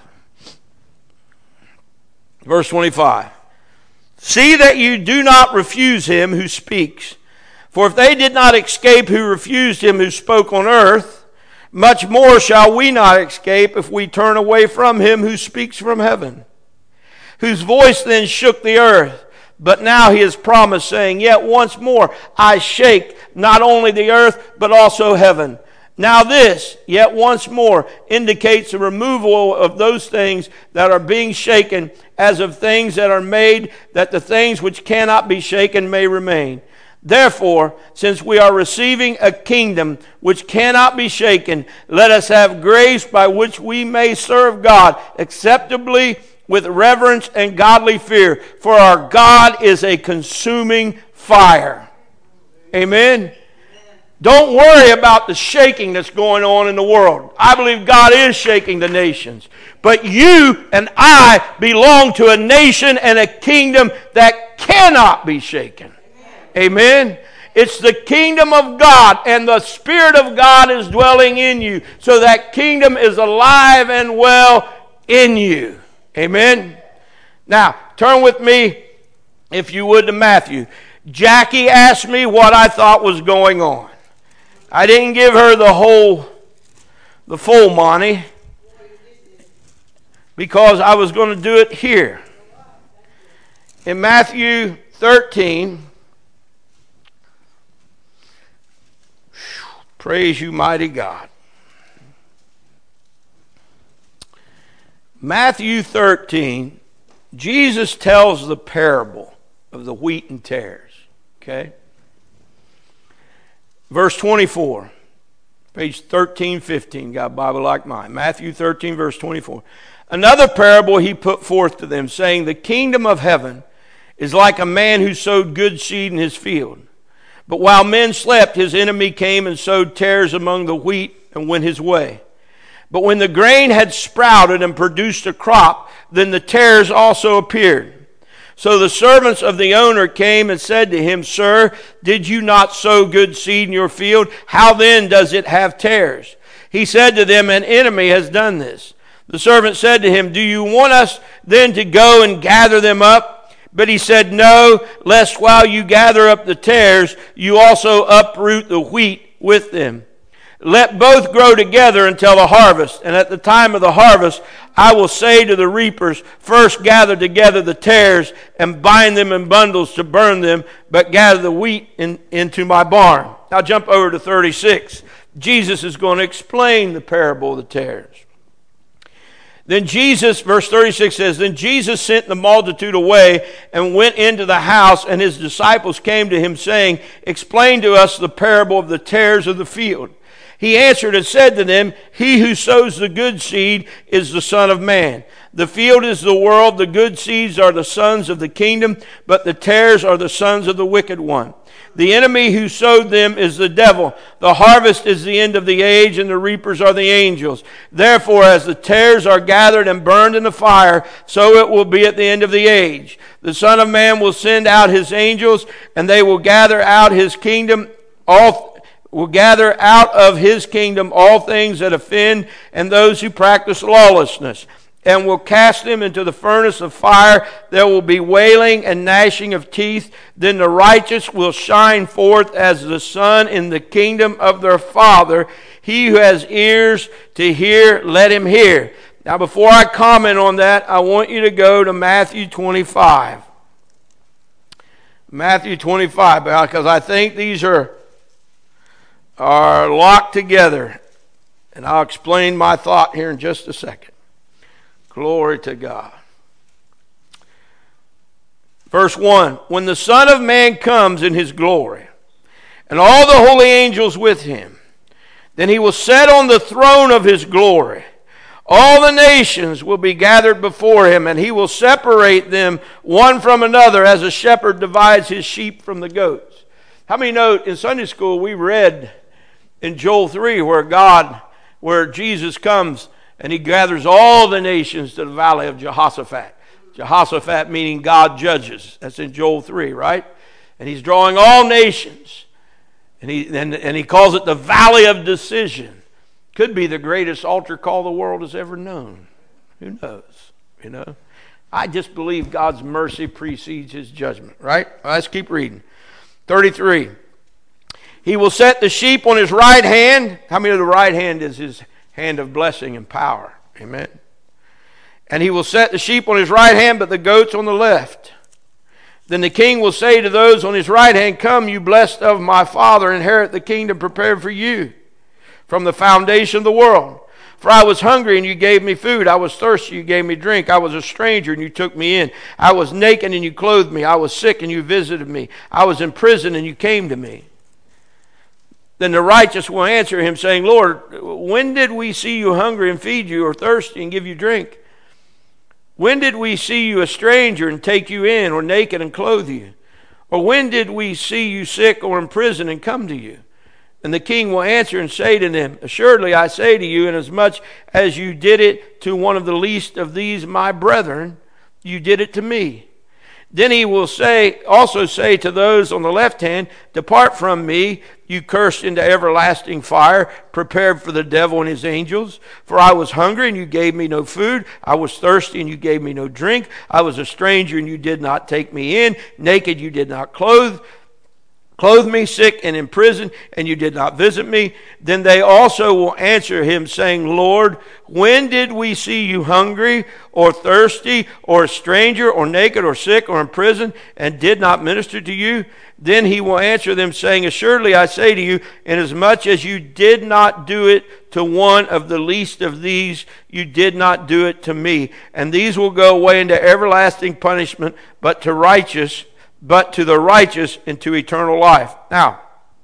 Verse twenty-five. See that you do not refuse him who speaks. For if they did not escape who refused him who spoke on earth, much more shall we not escape if we turn away from him who speaks from heaven. Whose voice then shook the earth. But now he has promised, saying, yet once more I shake not only the earth, but also heaven. Now this, yet once more, indicates the removal of those things that are being shaken, as of things that are made, that the things which cannot be shaken may remain. Therefore, since we are receiving a kingdom which cannot be shaken, let us have grace by which we may serve God acceptably with reverence and godly fear, for our God is a consuming fire. Amen? Don't worry about the shaking that's going on in the world. I believe God is shaking the nations. But you and I belong to a nation and a kingdom that cannot be shaken. Amen? It's the kingdom of God, and the Spirit of God is dwelling in you. So that kingdom is alive and well in you. Amen? Now, turn with me, if you would, to Matthew. Jackie asked me what I thought was going on. I didn't give her the whole, the full Monty, because I was going to do it here. In Matthew thirteen, praise you, mighty God. Matthew thirteen, Jesus tells the parable of the wheat and tares. Okay? Verse twenty-four, page thirteen fifteen, got a Bible like mine. Matthew thirteen, verse twenty-four. Another parable he put forth to them, saying, the kingdom of heaven is like a man who sowed good seed in his field. But while men slept, his enemy came and sowed tares among the wheat and went his way. But when the grain had sprouted and produced a crop, then the tares also appeared. So the servants of the owner came and said to him, Sir, did you not sow good seed in your field? How then does it have tares? He said to them, An enemy has done this. The servant said to him, Do you want us then to go and gather them up? But he said, No, lest while you gather up the tares, you also uproot the wheat with them. Let both grow together until the harvest. And at the time of the harvest, I will say to the reapers, First gather together the tares and bind them in bundles to burn them, but gather the wheat in, into my barn. Now jump over to thirty-six. Jesus is going to explain the parable of the tares. Then Jesus, verse thirty-six says, Then Jesus sent the multitude away and went into the house, and his disciples came to him, saying, Explain to us the parable of the tares of the field. He answered and said to them, He who sows the good seed is the Son of Man. The field is the world, the good seeds are the sons of the kingdom, but the tares are the sons of the wicked one. The enemy who sowed them is the devil. The harvest is the end of the age, and the reapers are the angels. Therefore, as the tares are gathered and burned in the fire, so it will be at the end of the age. The Son of Man will send out his angels, and they will gather out his kingdom, all will gather out of his kingdom all things that offend and those who practice lawlessness, and will cast them into the furnace of fire. There will be wailing and gnashing of teeth. Then the righteous will shine forth as the sun in the kingdom of their Father. He who has ears to hear, let him hear. Now before I comment on that, I want you to go to Matthew twenty-five. Matthew twenty-five, because I think these are are locked together. And I'll explain my thought here in just a second. Glory to God. Verse one, When the Son of Man comes in his glory, and all the holy angels with him, then he will sit on the throne of his glory. All the nations will be gathered before him, and he will separate them one from another as a shepherd divides his sheep from the goats. How many know in Sunday school we read in Joel three where God, where Jesus comes and he gathers all the nations to the valley of Jehoshaphat. Jehoshaphat meaning God judges. That's in Joel three, right? And he's drawing all nations. And he, and, and he calls it the valley of decision. Could be the greatest altar call the world has ever known. Who knows? You know, I just believe God's mercy precedes his judgment, right? Well, let's keep reading. thirty-three. He will set the sheep on his right hand. How many of the right hand is his hand of blessing and power? Amen. And he will set the sheep on his right hand, but the goats on the left. Then the king will say to those on his right hand, "Come, you blessed of my Father, inherit the kingdom prepared for you from the foundation of the world. For I was hungry, and you gave me food. I was thirsty, you gave me drink. I was a stranger, and you took me in. I was naked, and you clothed me. I was sick, and you visited me. I was in prison, and you came to me." Then the righteous will answer him, saying, "Lord, when did we see you hungry and feed you, or thirsty and give you drink? When did we see you a stranger and take you in, or naked and clothe you? Or when did we see you sick or in prison and come to you?" And the king will answer and say to them, "Assuredly I say to you, inasmuch as you did it to one of the least of these my brethren, you did it to me." Then he will say, also say to those on the left hand, "Depart from me, you cursed, into everlasting fire, prepared for the devil and his angels. For I was hungry, and you gave me no food. I was thirsty, and you gave me no drink. I was a stranger, and you did not take me in. Naked, you did not clothe Clothe me, sick and in prison, and you did not visit me." Then they also will answer him, saying, "Lord, when did we see you hungry or thirsty or a stranger or naked or sick or in prison and did not minister to you?" Then he will answer them, saying, "Assuredly I say to you, inasmuch as you did not do it to one of the least of these, you did not do it to me. And these will go away into everlasting punishment, but to righteous but to the righteous into eternal life." Now,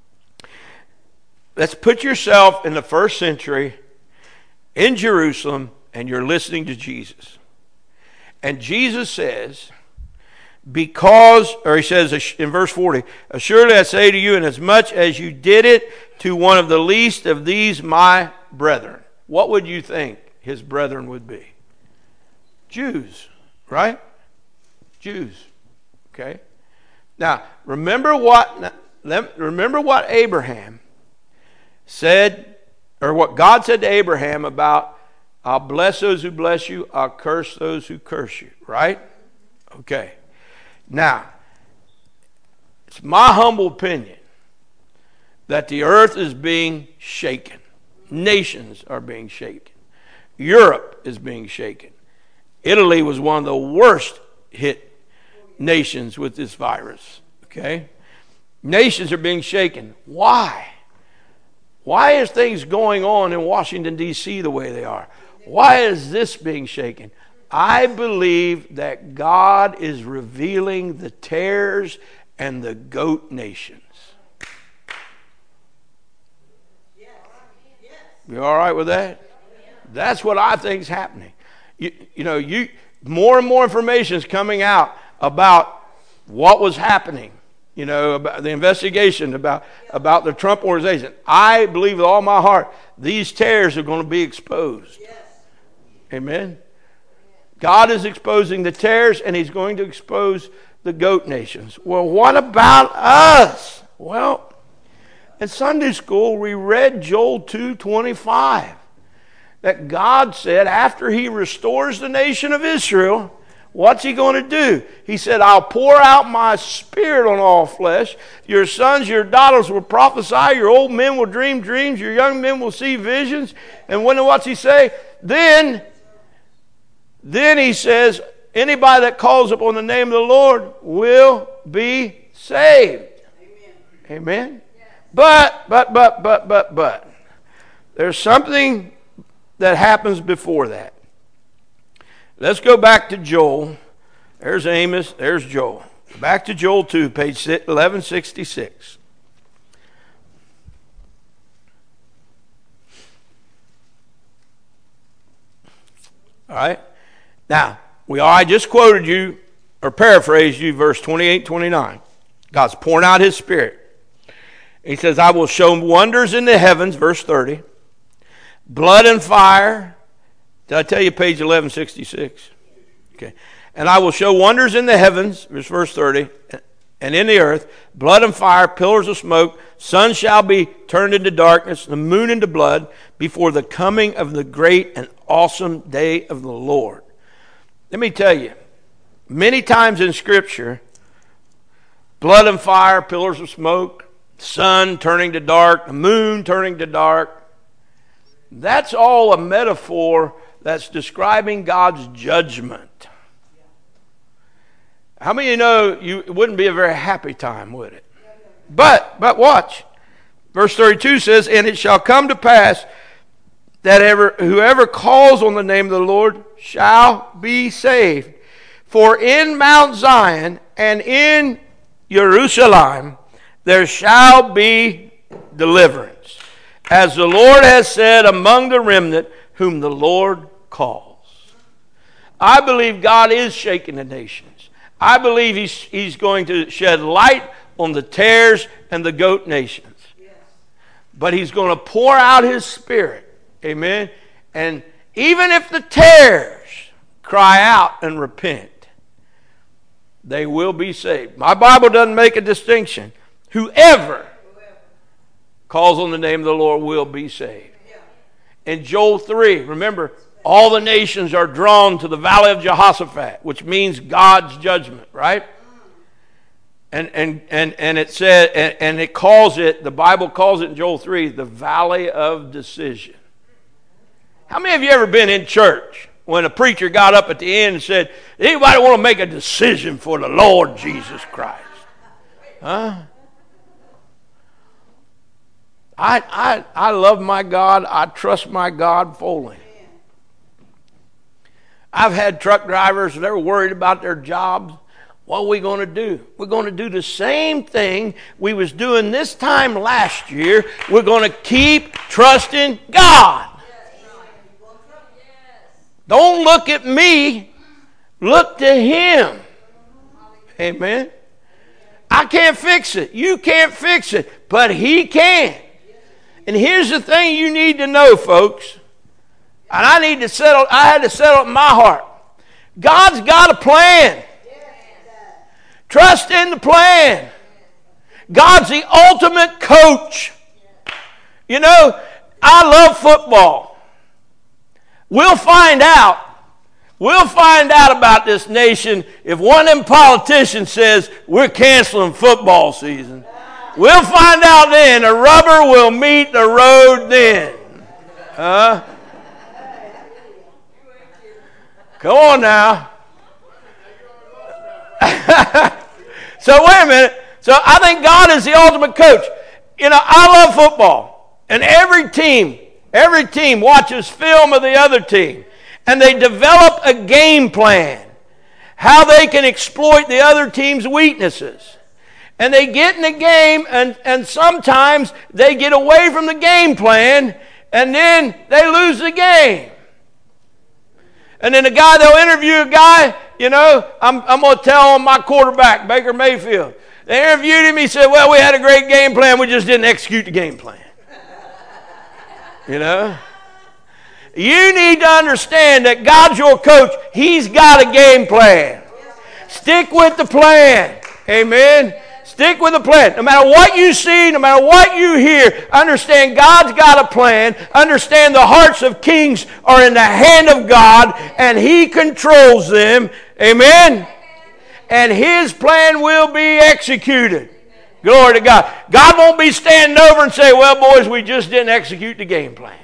let's put yourself in the first century in Jerusalem, and you're listening to Jesus. And Jesus says, because, or he says in verse forty, "Assuredly I say to you, inasmuch as you did it to one of the least of these my brethren." What would you think his brethren would be? Jews, right? Jews, okay? Now, remember what remember what Abraham said, or what God said to Abraham about, "I'll bless those who bless you, I'll curse those who curse you," right? Okay. Now, it's my humble opinion that the earth is being shaken. Nations are being shaken. Europe is being shaken. Italy was one of the worst hit nations with this virus. Okay? Nations are being shaken. Why? Why is things going on in Washington, D C the way they are? Why is this being shaken? I believe that God is revealing the tares and the goat nations. You all right with that? That's what I think is happening. You, you know, you more and more information is coming out about what was happening, you know, about the investigation, about, about the Trump organization. I believe with all my heart, these tares are going to be exposed. Yes. Amen? God is exposing the tares, and he's going to expose the goat nations. Well, what about us? Well, in Sunday school, we read Joel two twenty-five, that God said after he restores the nation of Israel, what's he going to do? He said, "I'll pour out my spirit on all flesh. Your sons, your daughters will prophesy. Your old men will dream dreams. Your young men will see visions." And when, what's he say? Then, then he says, anybody that calls upon the name of the Lord will be saved. Amen. Amen. Yes. But, but, but, but, but, but, there's something that happens before that. Let's go back to Joel. There's Amos. There's Joel. Back to Joel two, page eleven sixty-six. All right? Now, we I just quoted you, or paraphrased you, verse twenty-eight, twenty-nine. God's pouring out his Spirit. He says, I will show wonders in the heavens, verse thirty. Blood and fire. Did I tell you page eleven sixty-six? Okay. And I will show wonders in the heavens, verse thirty, and in the earth, blood and fire, pillars of smoke. Sun shall be turned into darkness, the moon into blood, before the coming of the great and awesome day of the Lord. Let me tell you, many times in Scripture, blood and fire, pillars of smoke, sun turning to dark, the moon turning to dark, that's all a metaphor that's describing God's judgment. How many of you know you, it wouldn't be a very happy time, would it? But, but watch. Verse thirty-two says, and it shall come to pass that ever, whoever calls on the name of the Lord shall be saved. For in Mount Zion and in Jerusalem there shall be deliverance, as the Lord has said, among the remnant whom the Lord calls. I believe God is shaking the nations. I believe he's, he's going to shed light on the tares and the goat nations. But he's going to pour out his Spirit. Amen. And even if the tares cry out and repent, they will be saved. My Bible doesn't make a distinction. Whoever calls on the name of the Lord will be saved. In Joel three, remember, all the nations are drawn to the valley of Jehoshaphat, which means God's judgment, right? And and and and it said, and, and it calls it, the Bible calls it in Joel three, the valley of decision. How many of you ever been in church when a preacher got up at the end and said, anybody want to make a decision for the Lord Jesus Christ? Huh? I, I, I love my God. I trust my God fully. I've had truck drivers that were worried about their jobs. What are we going to do? We're going to do the same thing we was doing this time last year. We're going to keep trusting God. Don't look at me. Look to Him. Amen. I can't fix it. You can't fix it. But He can. And here's the thing you need to know, folks. And I need to settle, I had to settle it in my heart. God's got a plan. Trust in the plan. God's the ultimate coach. You know, I love football. We'll find out. We'll find out about this nation if one of them politicians says we're canceling football season. We'll find out then. The rubber will meet the road then. Huh? Come on now. So wait a minute. So I think God is the ultimate coach. You know, I love football. And every team, every team watches film of the other team. And they develop a game plan. How they can exploit the other team's weaknesses. And they get in the game, and, and sometimes they get away from the game plan, and then they lose the game. And then the guy, they'll interview a guy, you know, I'm, I'm going to tell him my quarterback, Baker Mayfield. They interviewed him, he said, well, we had a great game plan, we just didn't execute the game plan. You know? You need to understand that God's your coach. He's got a game plan. Stick with the plan. Amen? Stick with the plan. No matter what you see, no matter what you hear, understand God's got a plan. Understand the hearts of kings are in the hand of God, and He controls them. Amen? And His plan will be executed. Glory to God. God won't be standing over and say, well, boys, we just didn't execute the game plan.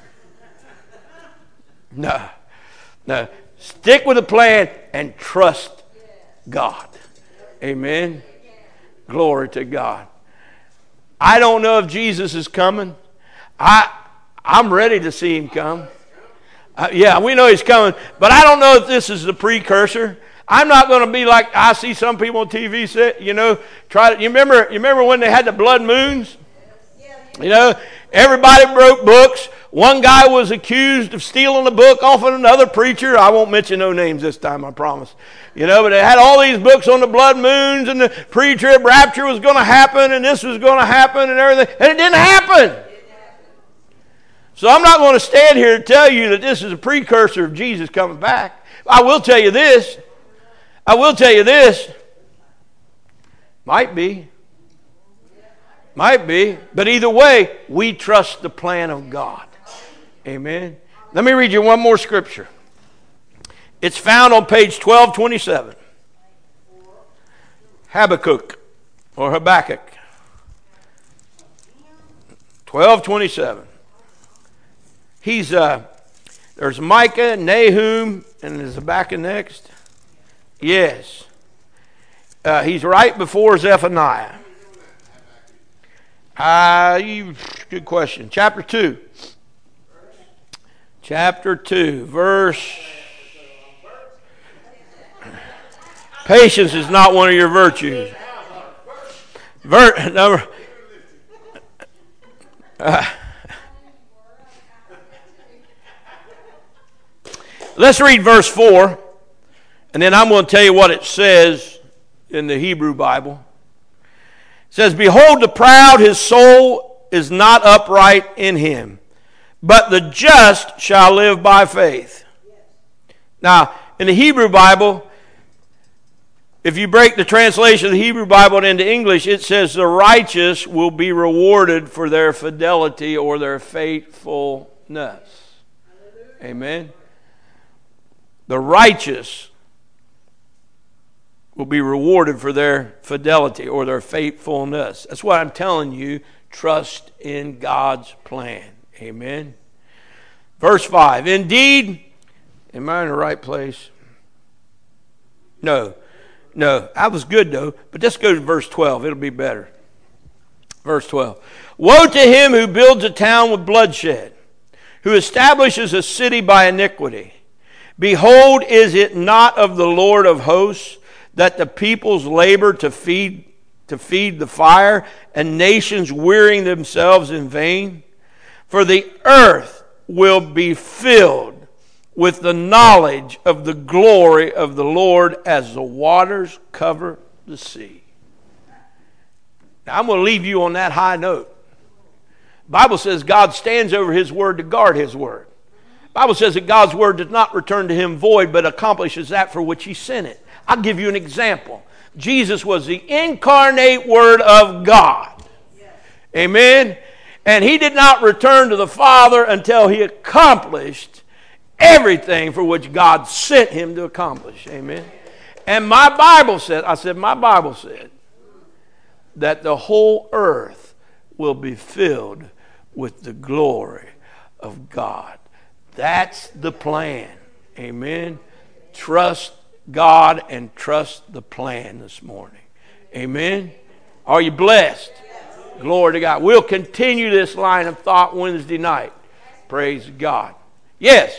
No. No. Stick with the plan and trust God. Amen? Glory to God. I don't know if Jesus is coming. I, I'm ready to see Him come. Uh, yeah, we know He's coming. But I don't know if this is the precursor. I'm not going to be like I see some people on T V say, you know, try to, you remember, you remember when they had the blood moons? You know, everybody broke books. One guy was accused of stealing a book off of another preacher. I won't mention no names this time, I promise. You know, but it had all these books on the blood moons, and the pre-trib rapture was going to happen, and this was going to happen, and everything, and it didn't happen. So I'm not going to stand here and tell you that this is a precursor of Jesus coming back. I will tell you this. I will tell you this. Might be. Might be. But either way, we trust the plan of God. Amen. Let me read you one more scripture. It's found on page twelve twenty-seven. Habakkuk or Habakkuk. twelve twenty-seven. He's uh there's Micah, Nahum, and is Habakkuk next? Yes. Uh, he's right before Zephaniah. Uh, you, good question. Chapter two. Chapter two, verse. Patience is not one of your virtues. Ver, number. Uh, let's read verse four, and then I'm going to tell you what it says in the Hebrew Bible. It says, "Behold the proud, his soul is not upright in him, but the just shall live by faith." Now, in the Hebrew Bible, if you break the translation of the Hebrew Bible into English, it says the righteous will be rewarded for their fidelity or their faithfulness. Amen. The righteous will be rewarded for their fidelity or their faithfulness. That's what I'm telling you. Trust in God's plan. Amen. Verse five. Indeed, am I in the right place? No. No. I was good though. But let's go to verse twelve. It'll be better. Verse twelve. Woe to him who builds a town with bloodshed, who establishes a city by iniquity. Behold, is it not of the Lord of hosts that the peoples labor to feed to feed the fire, and nations wearying themselves in vain? For the earth will be filled with the knowledge of the glory of the Lord as the waters cover the sea. Now, I'm going to leave you on that high note. The Bible says God stands over his word to guard his word. The Bible says that God's word does not return to him void, but accomplishes that for which he sent it. I'll give you an example. Jesus was the incarnate Word of God. Yes. Amen? And he did not return to the Father until he accomplished everything for which God sent him to accomplish. Amen? And my Bible said, I said, my Bible said that the whole earth will be filled with the glory of God. That's the plan. Amen? Trust God and trust the plan this morning. Amen? Are you blessed? Glory to God. We'll continue this line of thought Wednesday night. Praise God. Yes?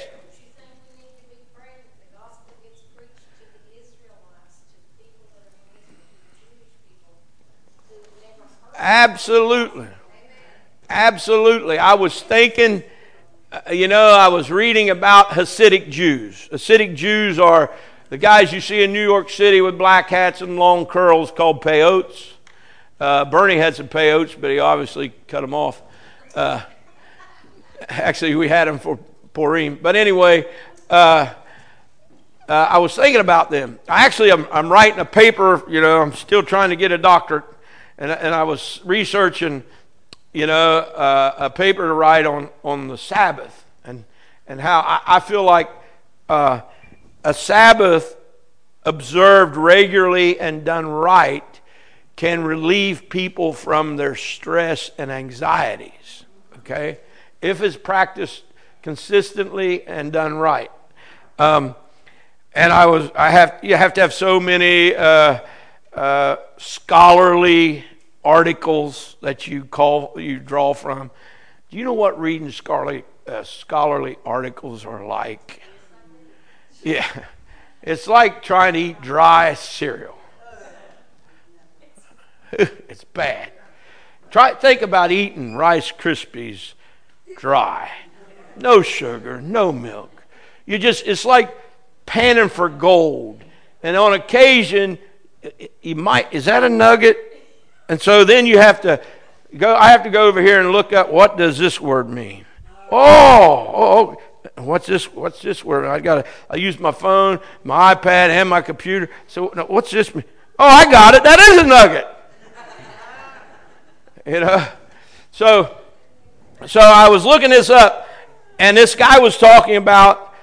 Absolutely. Absolutely. I was thinking, you know, I was reading about Hasidic Jews. Hasidic Jews are the guys you see in New York City with black hats and long curls called peyotes. Uh, Bernie had some peyotes, but he obviously cut them off. Uh, actually, we had them for Purim. But anyway, uh, uh, I was thinking about them. I actually, I'm, I'm writing a paper. You know, I'm still trying to get a doctorate. And, and I was researching, you know, uh, a paper to write on, on the Sabbath. And, and how I, I feel like Uh, a Sabbath observed regularly and done right can relieve people from their stress and anxieties, okay? If it's practiced consistently and done right. Um, and I was, I have, you have to have so many uh, uh, scholarly articles that you call, you draw from. Do you know what reading scholarly, uh, scholarly articles are like? Yeah, it's like trying to eat dry cereal. It's bad. Try think about eating Rice Krispies dry. No sugar, no milk. You just, it's like panning for gold. And on occasion, you might, is that a nugget? And so then you have to go, I have to go over here and look up, what does this word mean? Oh, oh, what's this, what's this word? I got to, I use my phone, my iPad, and my computer. So no, what's this mean? Oh, I got it. That is a nugget. You know? So, so I was looking this up, and this guy was talking about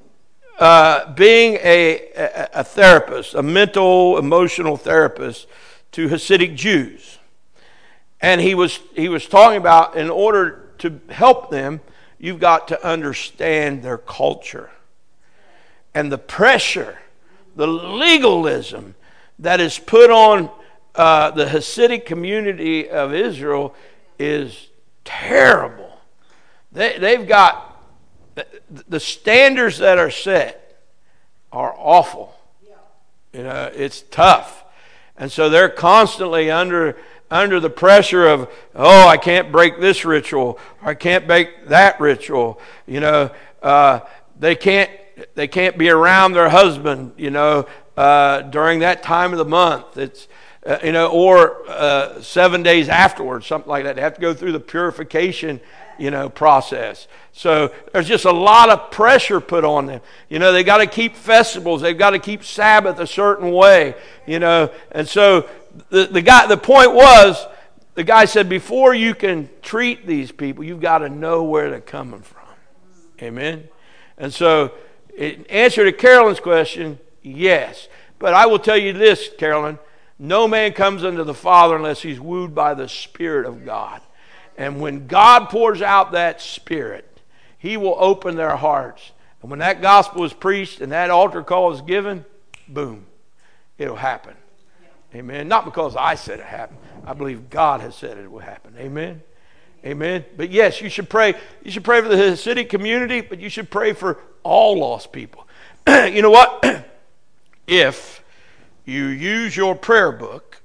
uh, being a, a, a therapist, a mental, emotional therapist to Hasidic Jews. And he was he was talking about, in order to help them, you've got to understand their culture. And the pressure, the legalism that is put on uh, the Hasidic community of Israel is terrible. They, they've got, the standards that are set are awful. You know, it's tough. And so they're constantly under under the pressure of, oh, I can't break this ritual, or I can't break that ritual. You know, uh, they can't they can't be around their husband, you know, uh, during that time of the month. It's uh, you know, or uh, seven days afterwards, something like that. They have to go through the purification, you know, process. So there's just a lot of pressure put on them. You know, they got to keep festivals. They've got to keep Sabbath a certain way. You know, and so. The, the guy, the point was, the guy said, before you can treat these people, you've got to know where they're coming from. Amen? And so, in answer to Carolyn's question, yes. But I will tell you this, Carolyn, no man comes unto the Father unless he's wooed by the Spirit of God. And when God pours out that Spirit, he will open their hearts. And when that gospel is preached and that altar call is given, boom, it'll happen. Amen. Not because I said it happened. I believe God has said it will happen. Amen. Amen. But yes, you should pray. You should pray for the Hasidic community, but you should pray for all lost people. You know what? If you use your prayer book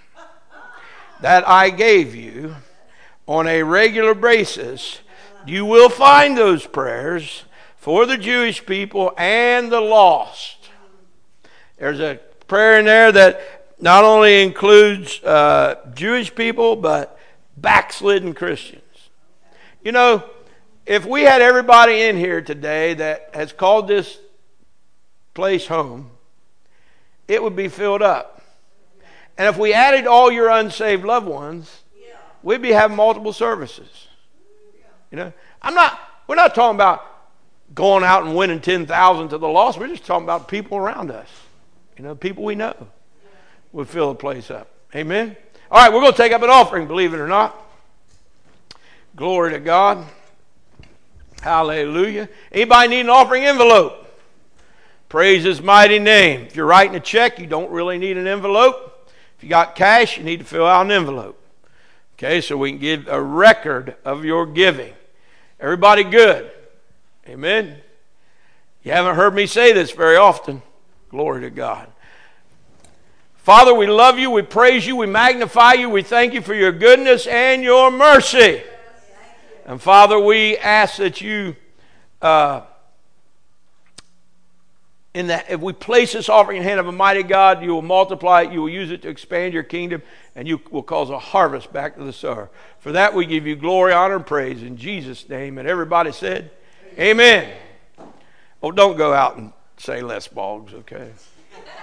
that I gave you on a regular basis, you will find those prayers for the Jewish people and the lost. There's a prayer in there that not only includes uh, Jewish people, but backslidden Christians. You know, if we had everybody in here today that has called this place home, it would be filled up. And if we added all your unsaved loved ones, we'd be having multiple services. You know, I'm not. We're not talking about going out and winning ten thousand to the lost. We're just talking about people around us. You know, people we know. Would fill the place up. Amen? All right, we're going to take up an offering, believe it or not. Glory to God. Hallelujah. Anybody need an offering envelope? Praise his mighty name. If you're writing a check, you don't really need an envelope. If you got cash, you need to fill out an envelope. Okay, so we can give a record of your giving. Everybody good? Amen? You haven't heard me say this very often. Glory to God. Father, we love you, we praise you, we magnify you, we thank you for your goodness and your mercy. And Father, we ask that you, uh, in that, if we place this offering in the hand of a mighty God, you will multiply it, you will use it to expand your kingdom, and you will cause a harvest back to the sower. For that we give you glory, honor, and praise in Jesus' name. And everybody said, Amen. Amen. Oh, don't go out and say Les Boggs, okay?